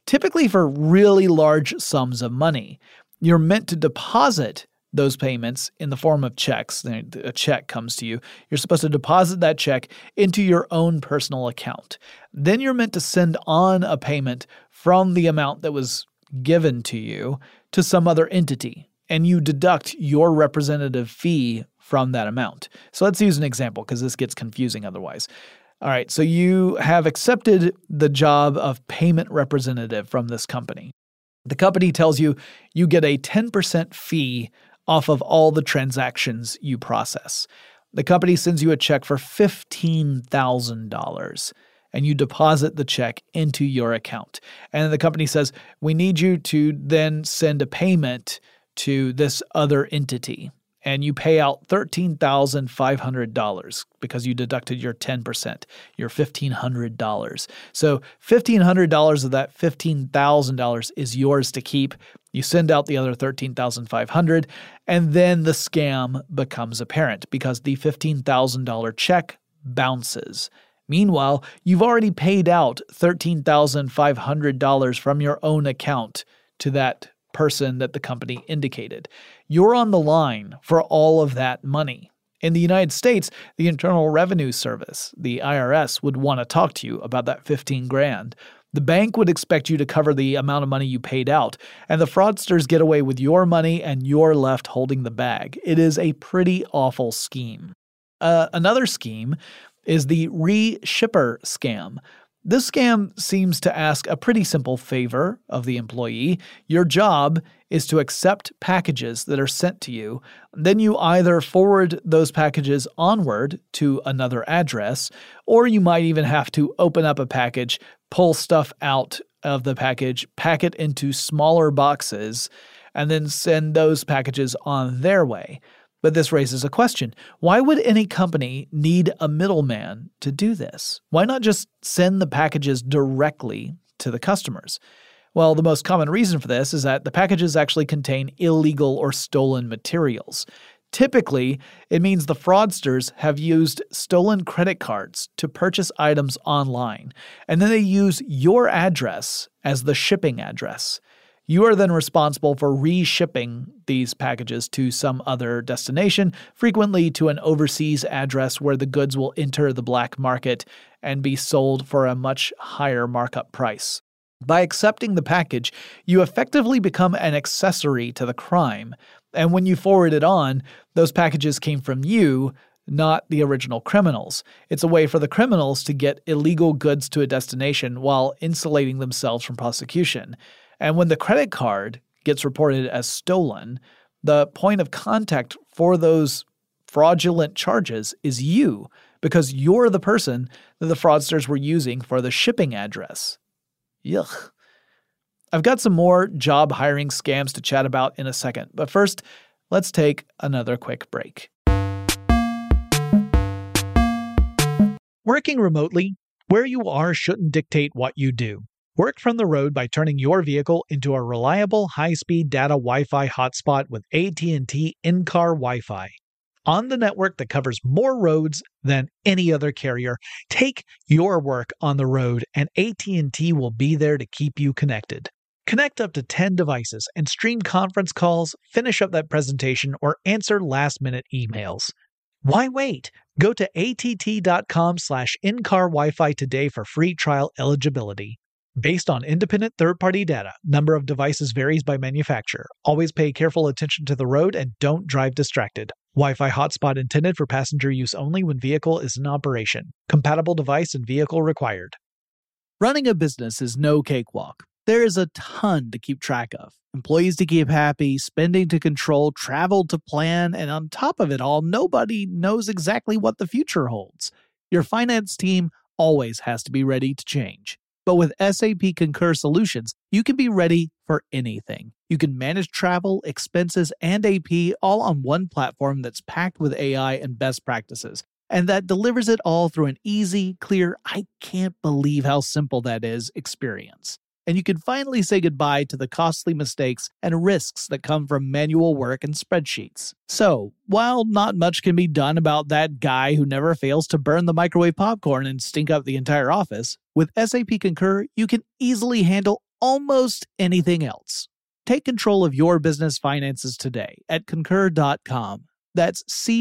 typically for really large sums of money. You're meant to deposit those payments in the form of checks. A check comes to you. You're supposed to deposit that check into your own personal account. Then you're meant to send on a payment from the amount that was given to you to some other entity, and you deduct your representative fee from that amount. So let's use an example because this gets confusing otherwise. All right, so you have accepted the job of payment representative from this company. The company tells you you get a 10% fee off of all the transactions you process. The company sends you a check for $15,000, and you deposit the check into your account. And the company says, we need you to then send a payment to this other entity. And you pay out $13,500 because you deducted your 10%, your $1,500. So $1,500 of that $15,000 is yours to keep. You send out the other $13,500, and then the scam becomes apparent because the $15,000 check bounces. Meanwhile, you've already paid out $13,500 from your own account to that person that the company indicated. You're on the line for all of that money. In the United States, the Internal Revenue Service, the IRS, would want to talk to you about that $15,000. The bank would expect you to cover the amount of money you paid out, and the fraudsters get away with your money and you're left holding the bag. It is a pretty awful scheme. Another scheme is the re-shipper scam. This scam seems to ask a pretty simple favor of the employee. Your job is to accept packages that are sent to you. Then you either forward those packages onward to another address, or you might even have to open up a package, pull stuff out of the package, pack it into smaller boxes, and then send those packages on their way. But this raises a question. Why would any company need a middleman to do this? Why not just send the packages directly to the customers? Well, the most common reason for this is that the packages actually contain illegal or stolen materials. Typically, it means the fraudsters have used stolen credit cards to purchase items online, and then they use your address as the shipping address. You are then responsible for re-shipping these packages to some other destination, frequently to an overseas address where the goods will enter the black market and be sold for a much higher markup price. By accepting the package, you effectively become an accessory to the crime, and when you forward it on, those packages came from you, not the original criminals. It's a way for the criminals to get illegal goods to a destination while insulating themselves from prosecution. And when the credit card gets reported as stolen, the point of contact for those fraudulent charges is you, because you're the person that the fraudsters were using for the shipping address. Yuck. I've got some more job hiring scams to chat about in a second, but first, let's take another quick break. Working remotely, where you are shouldn't dictate what you do. Work from the road by turning your vehicle into a reliable high-speed data Wi-Fi hotspot with AT&T in-car Wi-Fi. On the network that covers more roads than any other carrier, take your work on the road and AT&T will be there to keep you connected. Connect up to 10 devices and stream conference calls, finish up that presentation, or answer last-minute emails. Why wait? Go to att.com/in-car Wi-Fi today for free trial eligibility. Based on independent third-party data, number of devices varies by manufacturer. Always pay careful attention to the road and don't drive distracted. Wi-Fi hotspot intended for passenger use only when vehicle is in operation. Compatible device and vehicle required. Running a business is no cakewalk. There is a ton to keep track of. Employees to keep happy, spending to control, travel to plan, and on top of it all, nobody knows exactly what the future holds. Your finance team always has to be ready to change. But with SAP Concur Solutions, you can be ready for anything. You can manage travel, expenses, and AP all on one platform that's packed with AI and best practices, and that delivers it all through an easy, clear, I can't believe how simple that is experience. and you can finally say goodbye to the costly mistakes and risks that come from manual work and spreadsheets. So, while not much can be done about that guy who never fails to burn the microwave popcorn and stink up the entire office, with SAP Concur, you can easily handle almost anything else. Take control of your business finances today at Concur.com. That's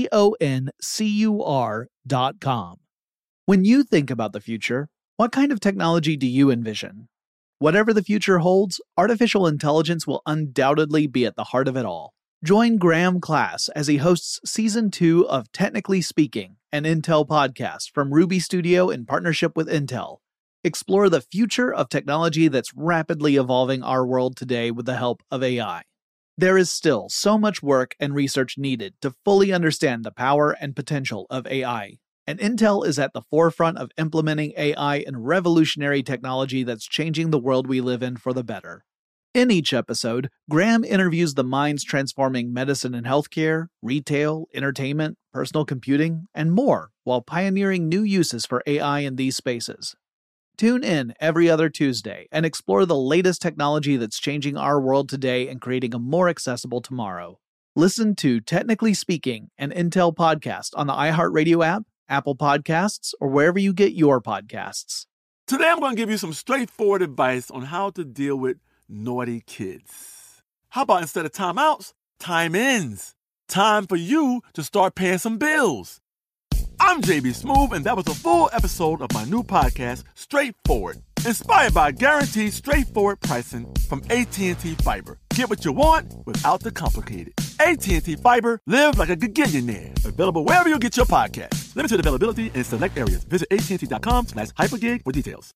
CONCUR.com. When you think about the future, what kind of technology do you envision? Whatever the future holds, artificial intelligence will undoubtedly be at the heart of it all. Join Graham Class as he hosts Season 2 of Technically Speaking, an Intel podcast from Ruby Studio in partnership with Intel. Explore the future of technology that's rapidly evolving our world today with the help of AI. There is still so much work and research needed to fully understand the power and potential of AI. And Intel is at the forefront of implementing AI in revolutionary technology that's changing the world we live in for the better. In each episode, Graham interviews the minds transforming medicine and healthcare, retail, entertainment, personal computing, and more, while pioneering new uses for AI in these spaces. Tune in every other Tuesday and explore the latest technology that's changing our world today and creating a more accessible tomorrow. Listen to Technically Speaking, an Intel podcast on the iHeartRadio app, Apple Podcasts, or wherever you get your podcasts. Today I'm going to give you some straightforward advice on how to deal with naughty kids. How about instead of timeouts, time-ins? Time for you to start paying some bills. I'm JB Smoove, and that was a full episode of my new podcast, Straightforward, inspired by guaranteed straightforward pricing from AT&T Fiber. Get what you want without the complicated. AT&T Fiber, live like a gigillionaire. Available wherever you get your podcasts. Limited availability in select areas. Visit AT&T.com/hypergig for details.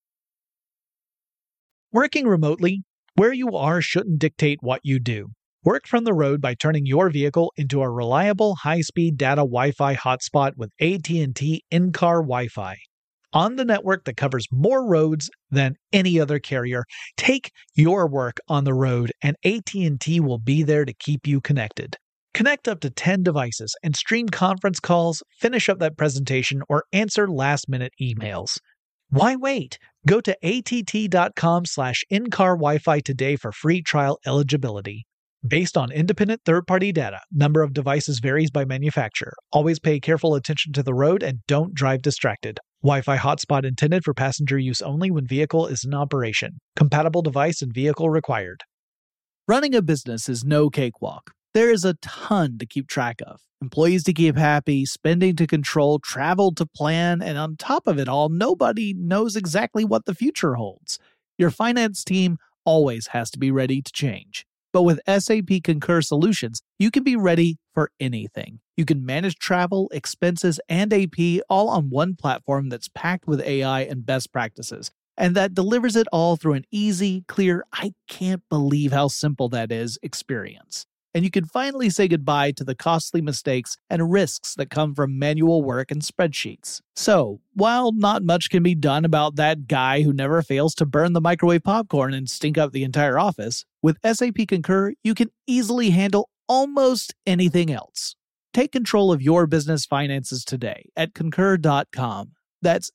Working remotely, where you are shouldn't dictate what you do. Work from the road by turning your vehicle into a reliable high-speed data Wi-Fi hotspot with AT&T in-car Wi-Fi. On the network that covers more roads than any other carrier, take your work on the road and AT&T will be there to keep you connected. Connect up to 10 devices and stream conference calls, finish up that presentation, or answer last-minute emails. Why wait? Go to att.com/in-car Wi-Fi today for free trial eligibility. Based on independent third-party data, number of devices varies by manufacturer. Always pay careful attention to the road and don't drive distracted. Wi-Fi hotspot intended for passenger use only when vehicle is in operation. Compatible device and vehicle required. Running a business is no cakewalk. There is a ton to keep track of. Employees to keep happy, spending to control, travel to plan, and on top of it all, nobody knows exactly what the future holds. Your finance team always has to be ready to change. But with SAP Concur Solutions, you can be ready for anything. You can manage travel, expenses, and AP all on one platform that's packed with AI and best practices, and that delivers it all through an easy, clear, I can't believe how simple that is experience. And you can finally say goodbye to the costly mistakes and risks that come from manual work and spreadsheets. So, while not much can be done about that guy who never fails to burn the microwave popcorn and stink up the entire office, with SAP Concur, you can easily handle almost anything else. Take control of your business finances today at Concur.com. That's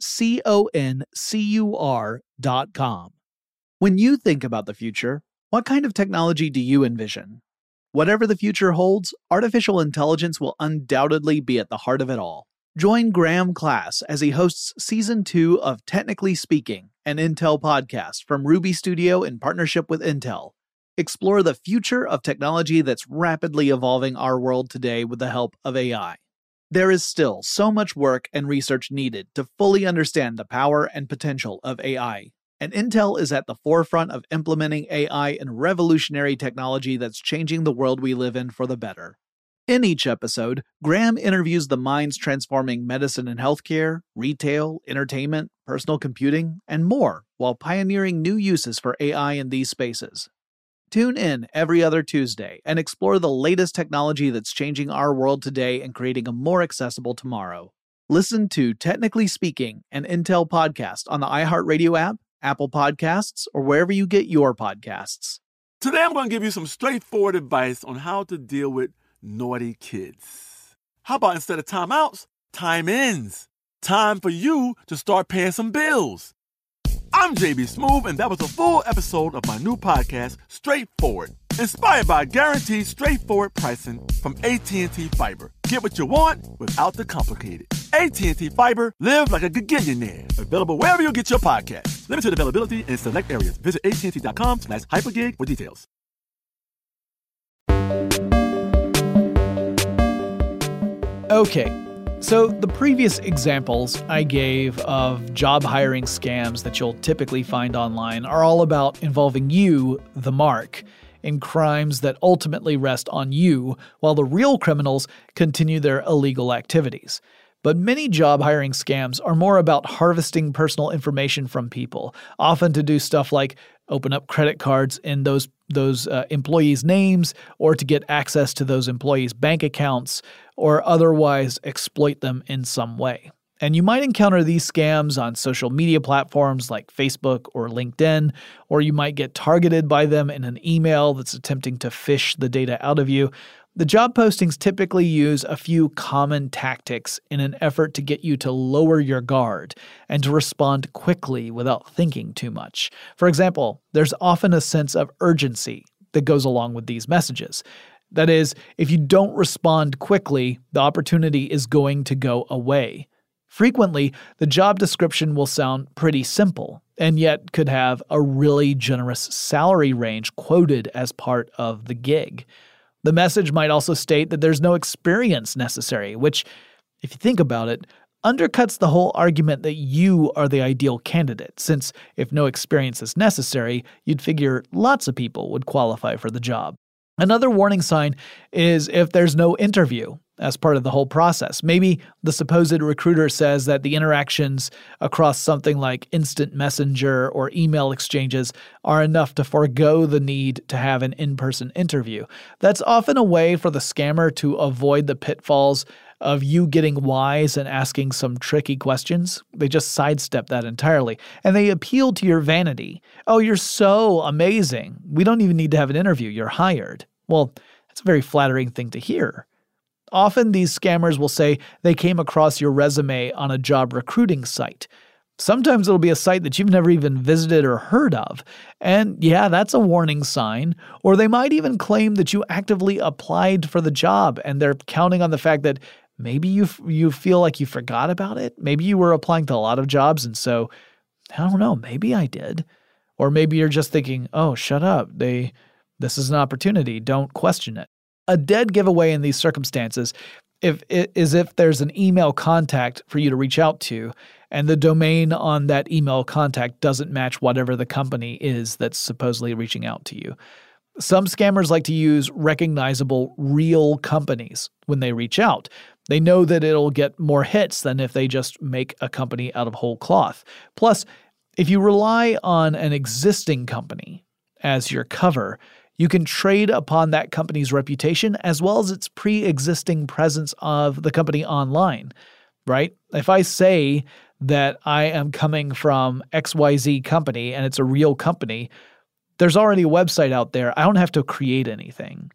CONCUR.com. When you think about the future, what kind of technology do you envision? Whatever the future holds, artificial intelligence will undoubtedly be at the heart of it all. Join Graham Class as he hosts Season 2 of Technically Speaking, an Intel podcast from Ruby Studio in partnership with Intel. Explore the future of technology that's rapidly evolving our world today with the help of AI. There is still so much work and research needed to fully understand the power and potential of AI. And Intel is at the forefront of implementing AI in revolutionary technology that's changing the world we live in for the better. In each episode, Graham interviews the minds transforming medicine and healthcare, retail, entertainment, personal computing, and more, while pioneering new uses for AI in these spaces. Tune in every other Tuesday and explore the latest technology that's changing our world today and creating a more accessible tomorrow. Listen to Technically Speaking, an Intel podcast on the iHeartRadio app, Apple Podcasts, or wherever you get your podcasts. Today I'm going to give you some straightforward advice on how to deal with naughty kids. How about instead of timeouts, time-ins? Time for you to start paying some bills. I'm JB Smoove, and that was a full episode of my new podcast, Straightforward, inspired by guaranteed straightforward pricing from AT&T Fiber. Get what you want without the complicated. AT&T Fiber, live like a gigillionaire. Available wherever you get your podcasts. Limited availability in select areas. Visit AT&T.com/hypergig for details. Okay, so the previous examples I gave of job hiring scams that you'll typically find online are all about involving you, the mark, in crimes that ultimately rest on you, while the real criminals continue their illegal activities. But many job hiring scams are more about harvesting personal information from people, often to do stuff like open up credit cards in those employees' names, or to get access to those employees' bank accounts, or otherwise exploit them in some way. And you might encounter these scams on social media platforms like Facebook or LinkedIn, or you might get targeted by them in an email that's attempting to fish the data out of you. The job postings typically use a few common tactics in an effort to get you to lower your guard and to respond quickly without thinking too much. For example, there's often a sense of urgency that goes along with these messages. That is, if you don't respond quickly, the opportunity is going to go away. Frequently, the job description will sound pretty simple, and yet could have a really generous salary range quoted as part of the gig. The message might also state that there's no experience necessary, which, if you think about it, undercuts the whole argument that you are the ideal candidate, since if no experience is necessary, you'd figure lots of people would qualify for the job. Another warning sign is if there's no interview as part of the whole process. Maybe the supposed recruiter says that the interactions across something like instant messenger or email exchanges are enough to forego the need to have an in-person interview. That's often a way for the scammer to avoid the pitfalls of you getting wise and asking some tricky questions. They just sidestep that entirely. And they appeal to your vanity. Oh, you're so amazing. We don't even need to have an interview. You're hired. Well, that's a very flattering thing to hear. Often these scammers will say they came across your resume on a job recruiting site. Sometimes it'll be a site that you've never even visited or heard of. And yeah, that's a warning sign. Or they might even claim that you actively applied for the job and they're counting on the fact that maybe you feel like you forgot about it. Maybe you were applying to a lot of jobs and so, I don't know, maybe I did. Or maybe you're just thinking, oh, shut up. This is an opportunity. Don't question it. A dead giveaway in these circumstances is if there's an email contact for you to reach out to, and the domain on that email contact doesn't match whatever the company is that's supposedly reaching out to you. Some scammers like to use recognizable real companies when they reach out. They know that it'll get more hits than if they just make a company out of whole cloth. Plus, if you rely on an existing company as your cover, you can trade upon that company's reputation as well as its pre-existing presence of the company online, right? If I say that I am coming from XYZ company and it's a real company, there's already a website out there. I don't have to create anything.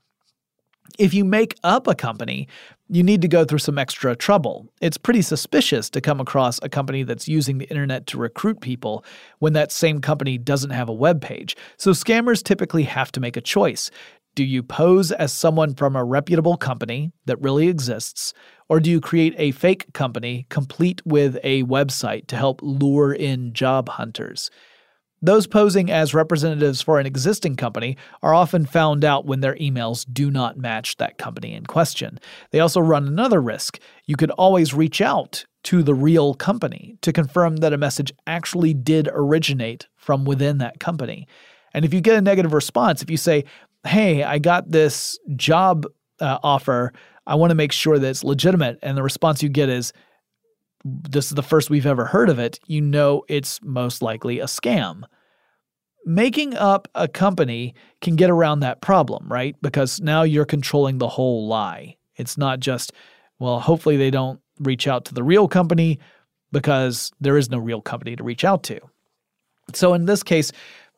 If you make up a company, you need to go through some extra trouble. It's pretty suspicious to come across a company that's using the internet to recruit people when that same company doesn't have a web page. So scammers typically have to make a choice. Do you pose as someone from a reputable company that really exists, or do you create a fake company complete with a website to help lure in job hunters? Those posing as representatives for an existing company are often found out when their emails do not match that company in question. They also run another risk. You could always reach out to the real company to confirm that a message actually did originate from within that company. And if you get a negative response, if you say, hey, I got this job offer, I want to make sure that it's legitimate, and the response you get is, this is the first we've ever heard of it, you know it's most likely a scam. Making up a company can get around that problem, right? Because now you're controlling the whole lie. It's not just, well, hopefully they don't reach out to the real company because there is no real company to reach out to. So in this case,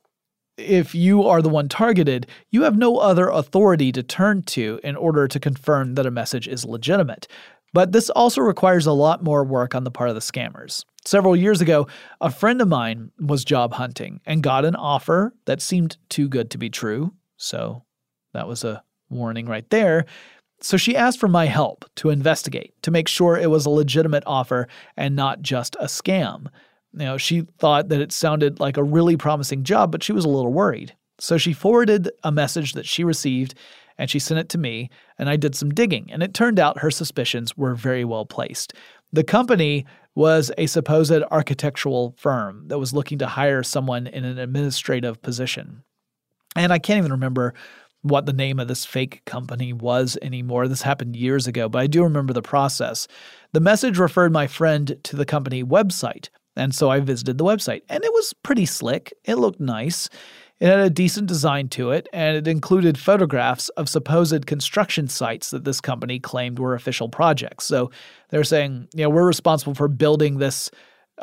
if you are the one targeted, you have no other authority to turn to in order to confirm that a message is legitimate. But this also requires a lot more work on the part of the scammers. Several years ago, a friend of mine was job hunting and got an offer that seemed too good to be true. So that was a warning right there. So she asked for my help to investigate, to make sure it was a legitimate offer and not just a scam. She thought that it sounded like a really promising job, but she was a little worried. So she forwarded a message that she received and she sent it to me, and I did some digging, and it turned out her suspicions were very well placed. The company was a supposed architectural firm that was looking to hire someone in an administrative position. And I can't even remember what the name of this fake company was anymore. This happened years ago, but I do remember the process. The message referred my friend to the company website, and so I visited the website, and it was pretty slick. It looked nice. It had a decent design to it, and it included photographs of supposed construction sites that this company claimed were official projects. So they're saying, we're responsible for building this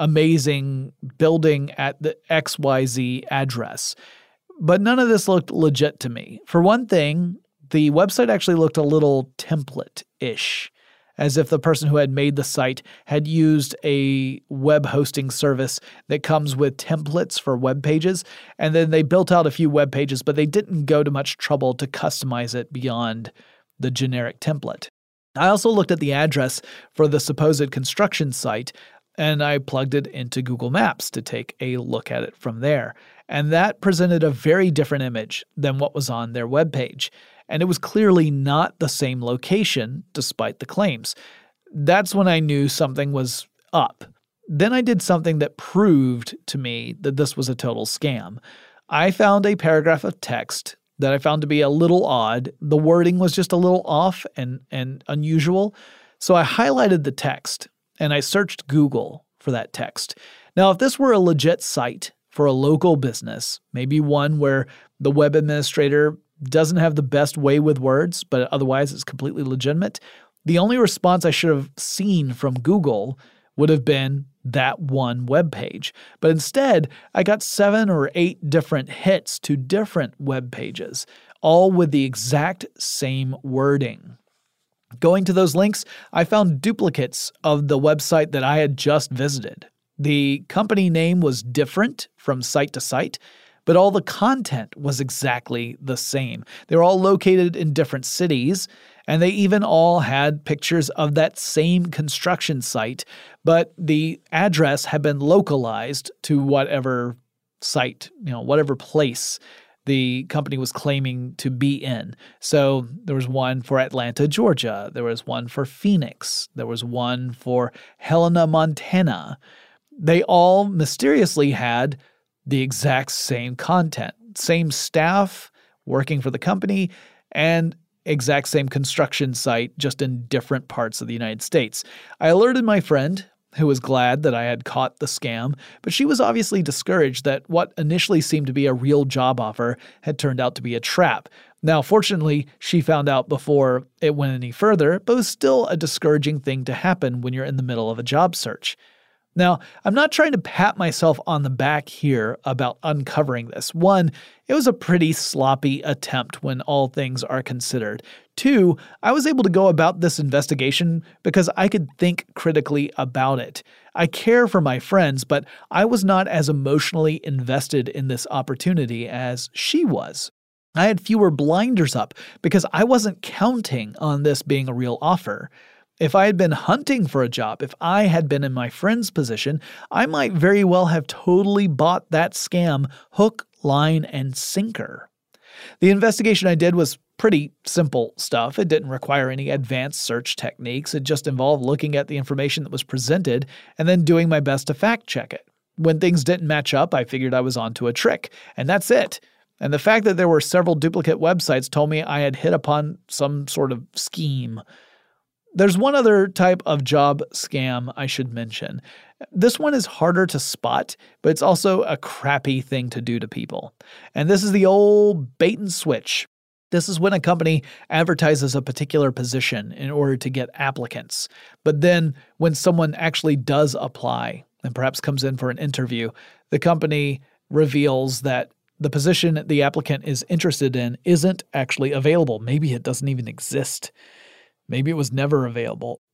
amazing building at the XYZ address. But none of this looked legit to me. For one thing, the website actually looked a little template-ish, as if the person who had made the site had used a web hosting service that comes with templates for web pages, and then they built out a few web pages, but they didn't go to much trouble to customize it beyond the generic template. I also looked at the address for the supposed construction site, and I plugged it into Google Maps to take a look at it from there. And that presented a very different image than what was on their webpage. And it was clearly not the same location, despite the claims. That's when I knew something was up. Then I did something that proved to me that this was a total scam. I found a paragraph of text that I found to be a little odd. The wording was just a little off and unusual. So I highlighted the text and I searched Google for that text. Now, if this were a legit site for a local business, maybe one where the web administrator doesn't have the best way with words, but otherwise it's completely legitimate, the only response I should have seen from Google would have been that one web page. But instead, I got 7 or 8 different hits to different web pages, all with the exact same wording. Going to those links, I found duplicates of the website that I had just visited. The company name was different from site to site, but all the content was exactly the same. They were all located in different cities, and they even all had pictures of that same construction site, but the address had been localized to whatever site, whatever place the company was claiming to be in. So there was one for Atlanta, Georgia. There was one for Phoenix. There was one for Helena, Montana. They all mysteriously had the exact same content, same staff working for the company, and exact same construction site, just in different parts of the United States. I alerted my friend, who was glad that I had caught the scam, but she was obviously discouraged that what initially seemed to be a real job offer had turned out to be a trap. Now, fortunately, she found out before it went any further, but it was still a discouraging thing to happen when you're in the middle of a job search. Now, I'm not trying to pat myself on the back here about uncovering this. 1, it was a pretty sloppy attempt when all things are considered. 2, I was able to go about this investigation because I could think critically about it. I care for my friends, but I was not as emotionally invested in this opportunity as she was. I had fewer blinders up because I wasn't counting on this being a real offer. If I had been hunting for a job, if I had been in my friend's position, I might very well have totally bought that scam hook, line, and sinker. The investigation I did was pretty simple stuff. It didn't require any advanced search techniques. It just involved looking at the information that was presented and then doing my best to fact check it. When things didn't match up, I figured I was onto a trick, and that's it. And the fact that there were several duplicate websites told me I had hit upon some sort of scheme. There's one other type of job scam I should mention. This one is harder to spot, but it's also a crappy thing to do to people. And this is the old bait and switch. This is when a company advertises a particular position in order to get applicants. But then when someone actually does apply and perhaps comes in for an interview, the company reveals that the position the applicant is interested in isn't actually available. Maybe it doesn't even exist. Maybe it was never available.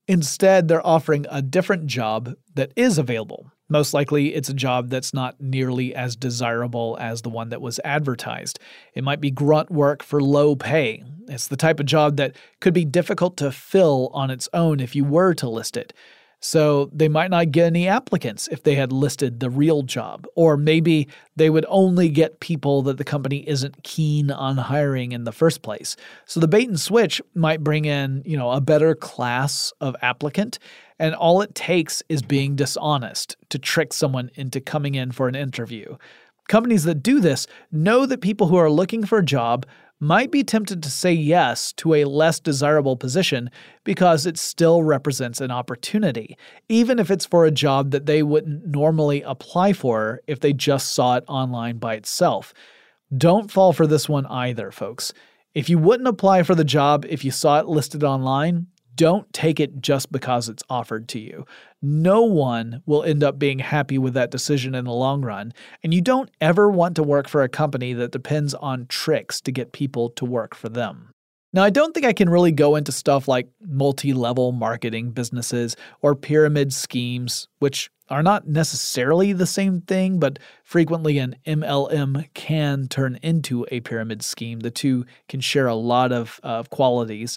Instead, they're offering a different job that is available. Most likely, it's a job that's not nearly as desirable as the one that was advertised. It might be grunt work for low pay. It's the type of job that could be difficult to fill on its own if you were to list it. So they might not get any applicants if they had listed the real job. Or maybe they would only get people that the company isn't keen on hiring in the first place. So the bait and switch might bring in, a better class of applicant, and all it takes is being dishonest to trick someone into coming in for an interview. Companies that do this know that people who are looking for a job might be tempted to say yes to a less desirable position because it still represents an opportunity, even if it's for a job that they wouldn't normally apply for if they just saw it online by itself. Don't fall for this one either, folks. If you wouldn't apply for the job if you saw it listed online, don't take it just because it's offered to you. No one will end up being happy with that decision in the long run, and you don't ever want to work for a company that depends on tricks to get people to work for them. Now, I don't think I can really go into stuff like multi-level marketing businesses or pyramid schemes, which are not necessarily the same thing, but frequently an MLM can turn into a pyramid scheme. The two can share a lot of qualities.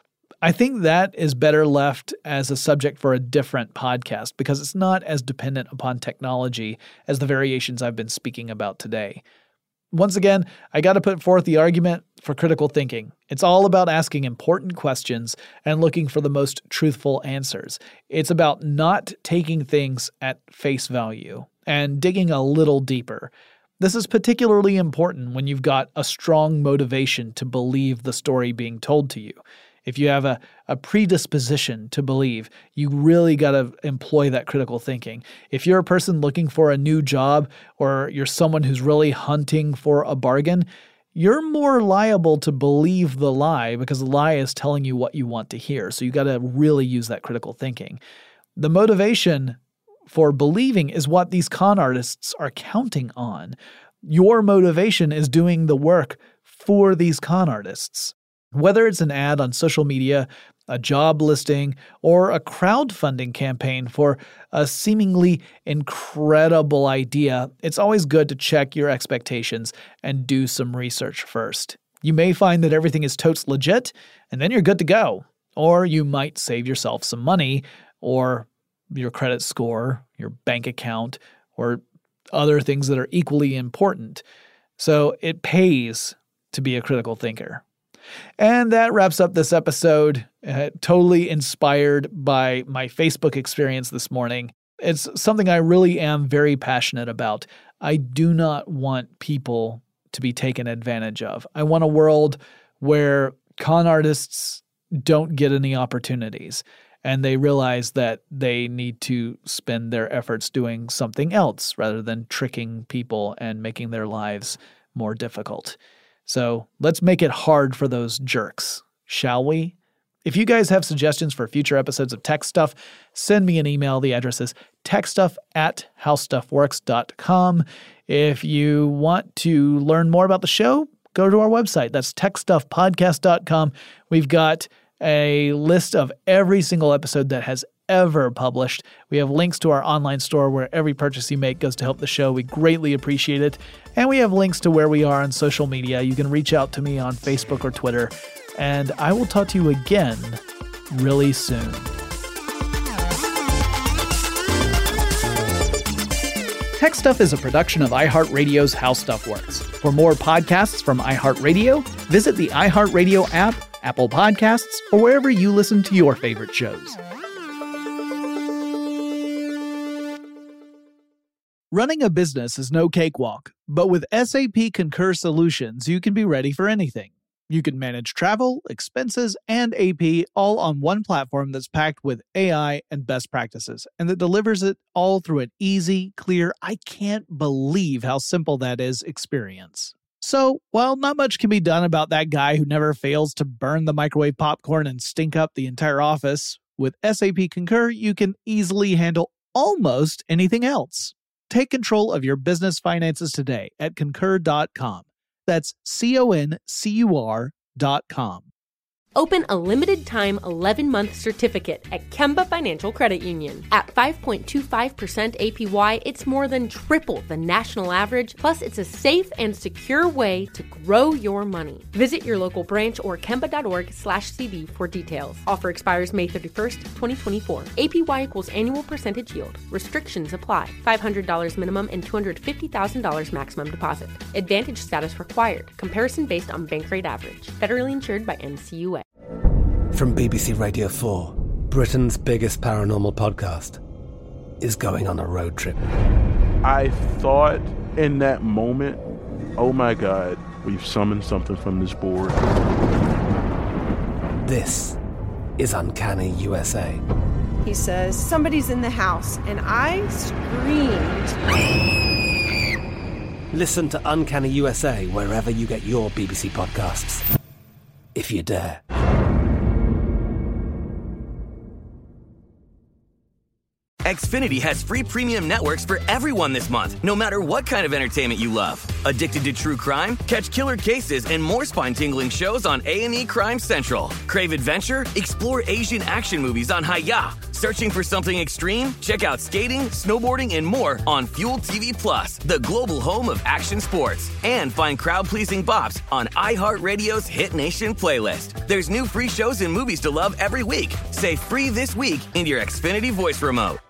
I think that is better left as a subject for a different podcast because it's not as dependent upon technology as the variations I've been speaking about today. Once again, I got to put forth the argument for critical thinking. It's all about asking important questions and looking for the most truthful answers. It's about not taking things at face value and digging a little deeper. This is particularly important when you've got a strong motivation to believe the story being told to you. If you have a predisposition to believe, you really got to employ that critical thinking. If you're a person looking for a new job or you're someone who's really hunting for a bargain, you're more liable to believe the lie because the lie is telling you what you want to hear. So you got to really use that critical thinking. The motivation for believing is what these con artists are counting on. Your motivation is doing the work for these con artists. Whether it's an ad on social media, a job listing, or a crowdfunding campaign for a seemingly incredible idea, it's always good to check your expectations and do some research first. You may find that everything is totes legit, and then you're good to go. Or you might save yourself some money, or your credit score, your bank account, or other things that are equally important. So it pays to be a critical thinker. And that wraps up this episode, totally inspired by my Facebook experience this morning. It's something I really am very passionate about. I do not want people to be taken advantage of. I want a world where con artists don't get any opportunities and they realize that they need to spend their efforts doing something else rather than tricking people and making their lives more difficult. So let's make it hard for those jerks, shall we? If you guys have suggestions for future episodes of Tech Stuff, send me an email. The address is techstuff@howstuffworks.com. If you want to learn more about the show, go to our website. That's techstuffpodcast.com. We've got a list of every single episode that has ever published. We have links to our online store where every purchase you make goes to help the show. We greatly appreciate it. And we have links to where we are on social media. You can reach out to me on Facebook or Twitter. And I will talk to you again really soon. Tech Stuff is a production of iHeartRadio's How Stuff Works. For more podcasts from iHeartRadio, visit the iHeartRadio app, Apple Podcasts, or wherever you listen to your favorite shows. Running a business is no cakewalk, but with SAP Concur Solutions, you can be ready for anything. You can manage travel, expenses, and AP all on one platform that's packed with AI and best practices, and that delivers it all through an easy, clear, I can't believe how simple that is experience. So, while not much can be done about that guy who never fails to burn the microwave popcorn and stink up the entire office, with SAP Concur, you can easily handle almost anything else. Take control of your business finances today at Concur.com. That's CONCUR.com. Open a limited-time 11-month certificate at Kemba Financial Credit Union. At 5.25% APY, it's more than triple the national average, plus it's a safe and secure way to grow your money. Visit your local branch or kemba.org/cb for details. Offer expires May 31st, 2024. APY equals annual percentage yield. Restrictions apply. $500 minimum and $250,000 maximum deposit. Advantage status required. Comparison based on bank rate average. Federally insured by NCUA. From BBC Radio 4, Britain's biggest paranormal podcast is going on a road trip. I thought in that moment, oh my God, we've summoned something from this board. This is Uncanny USA. He says, somebody's in the house, and I screamed. Listen to Uncanny USA wherever you get your BBC podcasts, if you dare. Xfinity has free premium networks for everyone this month, no matter what kind of entertainment you love. Addicted to true crime? Catch killer cases and more spine-tingling shows on A&E Crime Central. Crave adventure? Explore Asian action movies on Hi-YAH. Searching for something extreme? Check out skating, snowboarding, and more on Fuel TV Plus, the global home of action sports. And find crowd-pleasing bops on iHeartRadio's Hit Nation playlist. There's new free shows and movies to love every week. Say free this week in your Xfinity voice remote.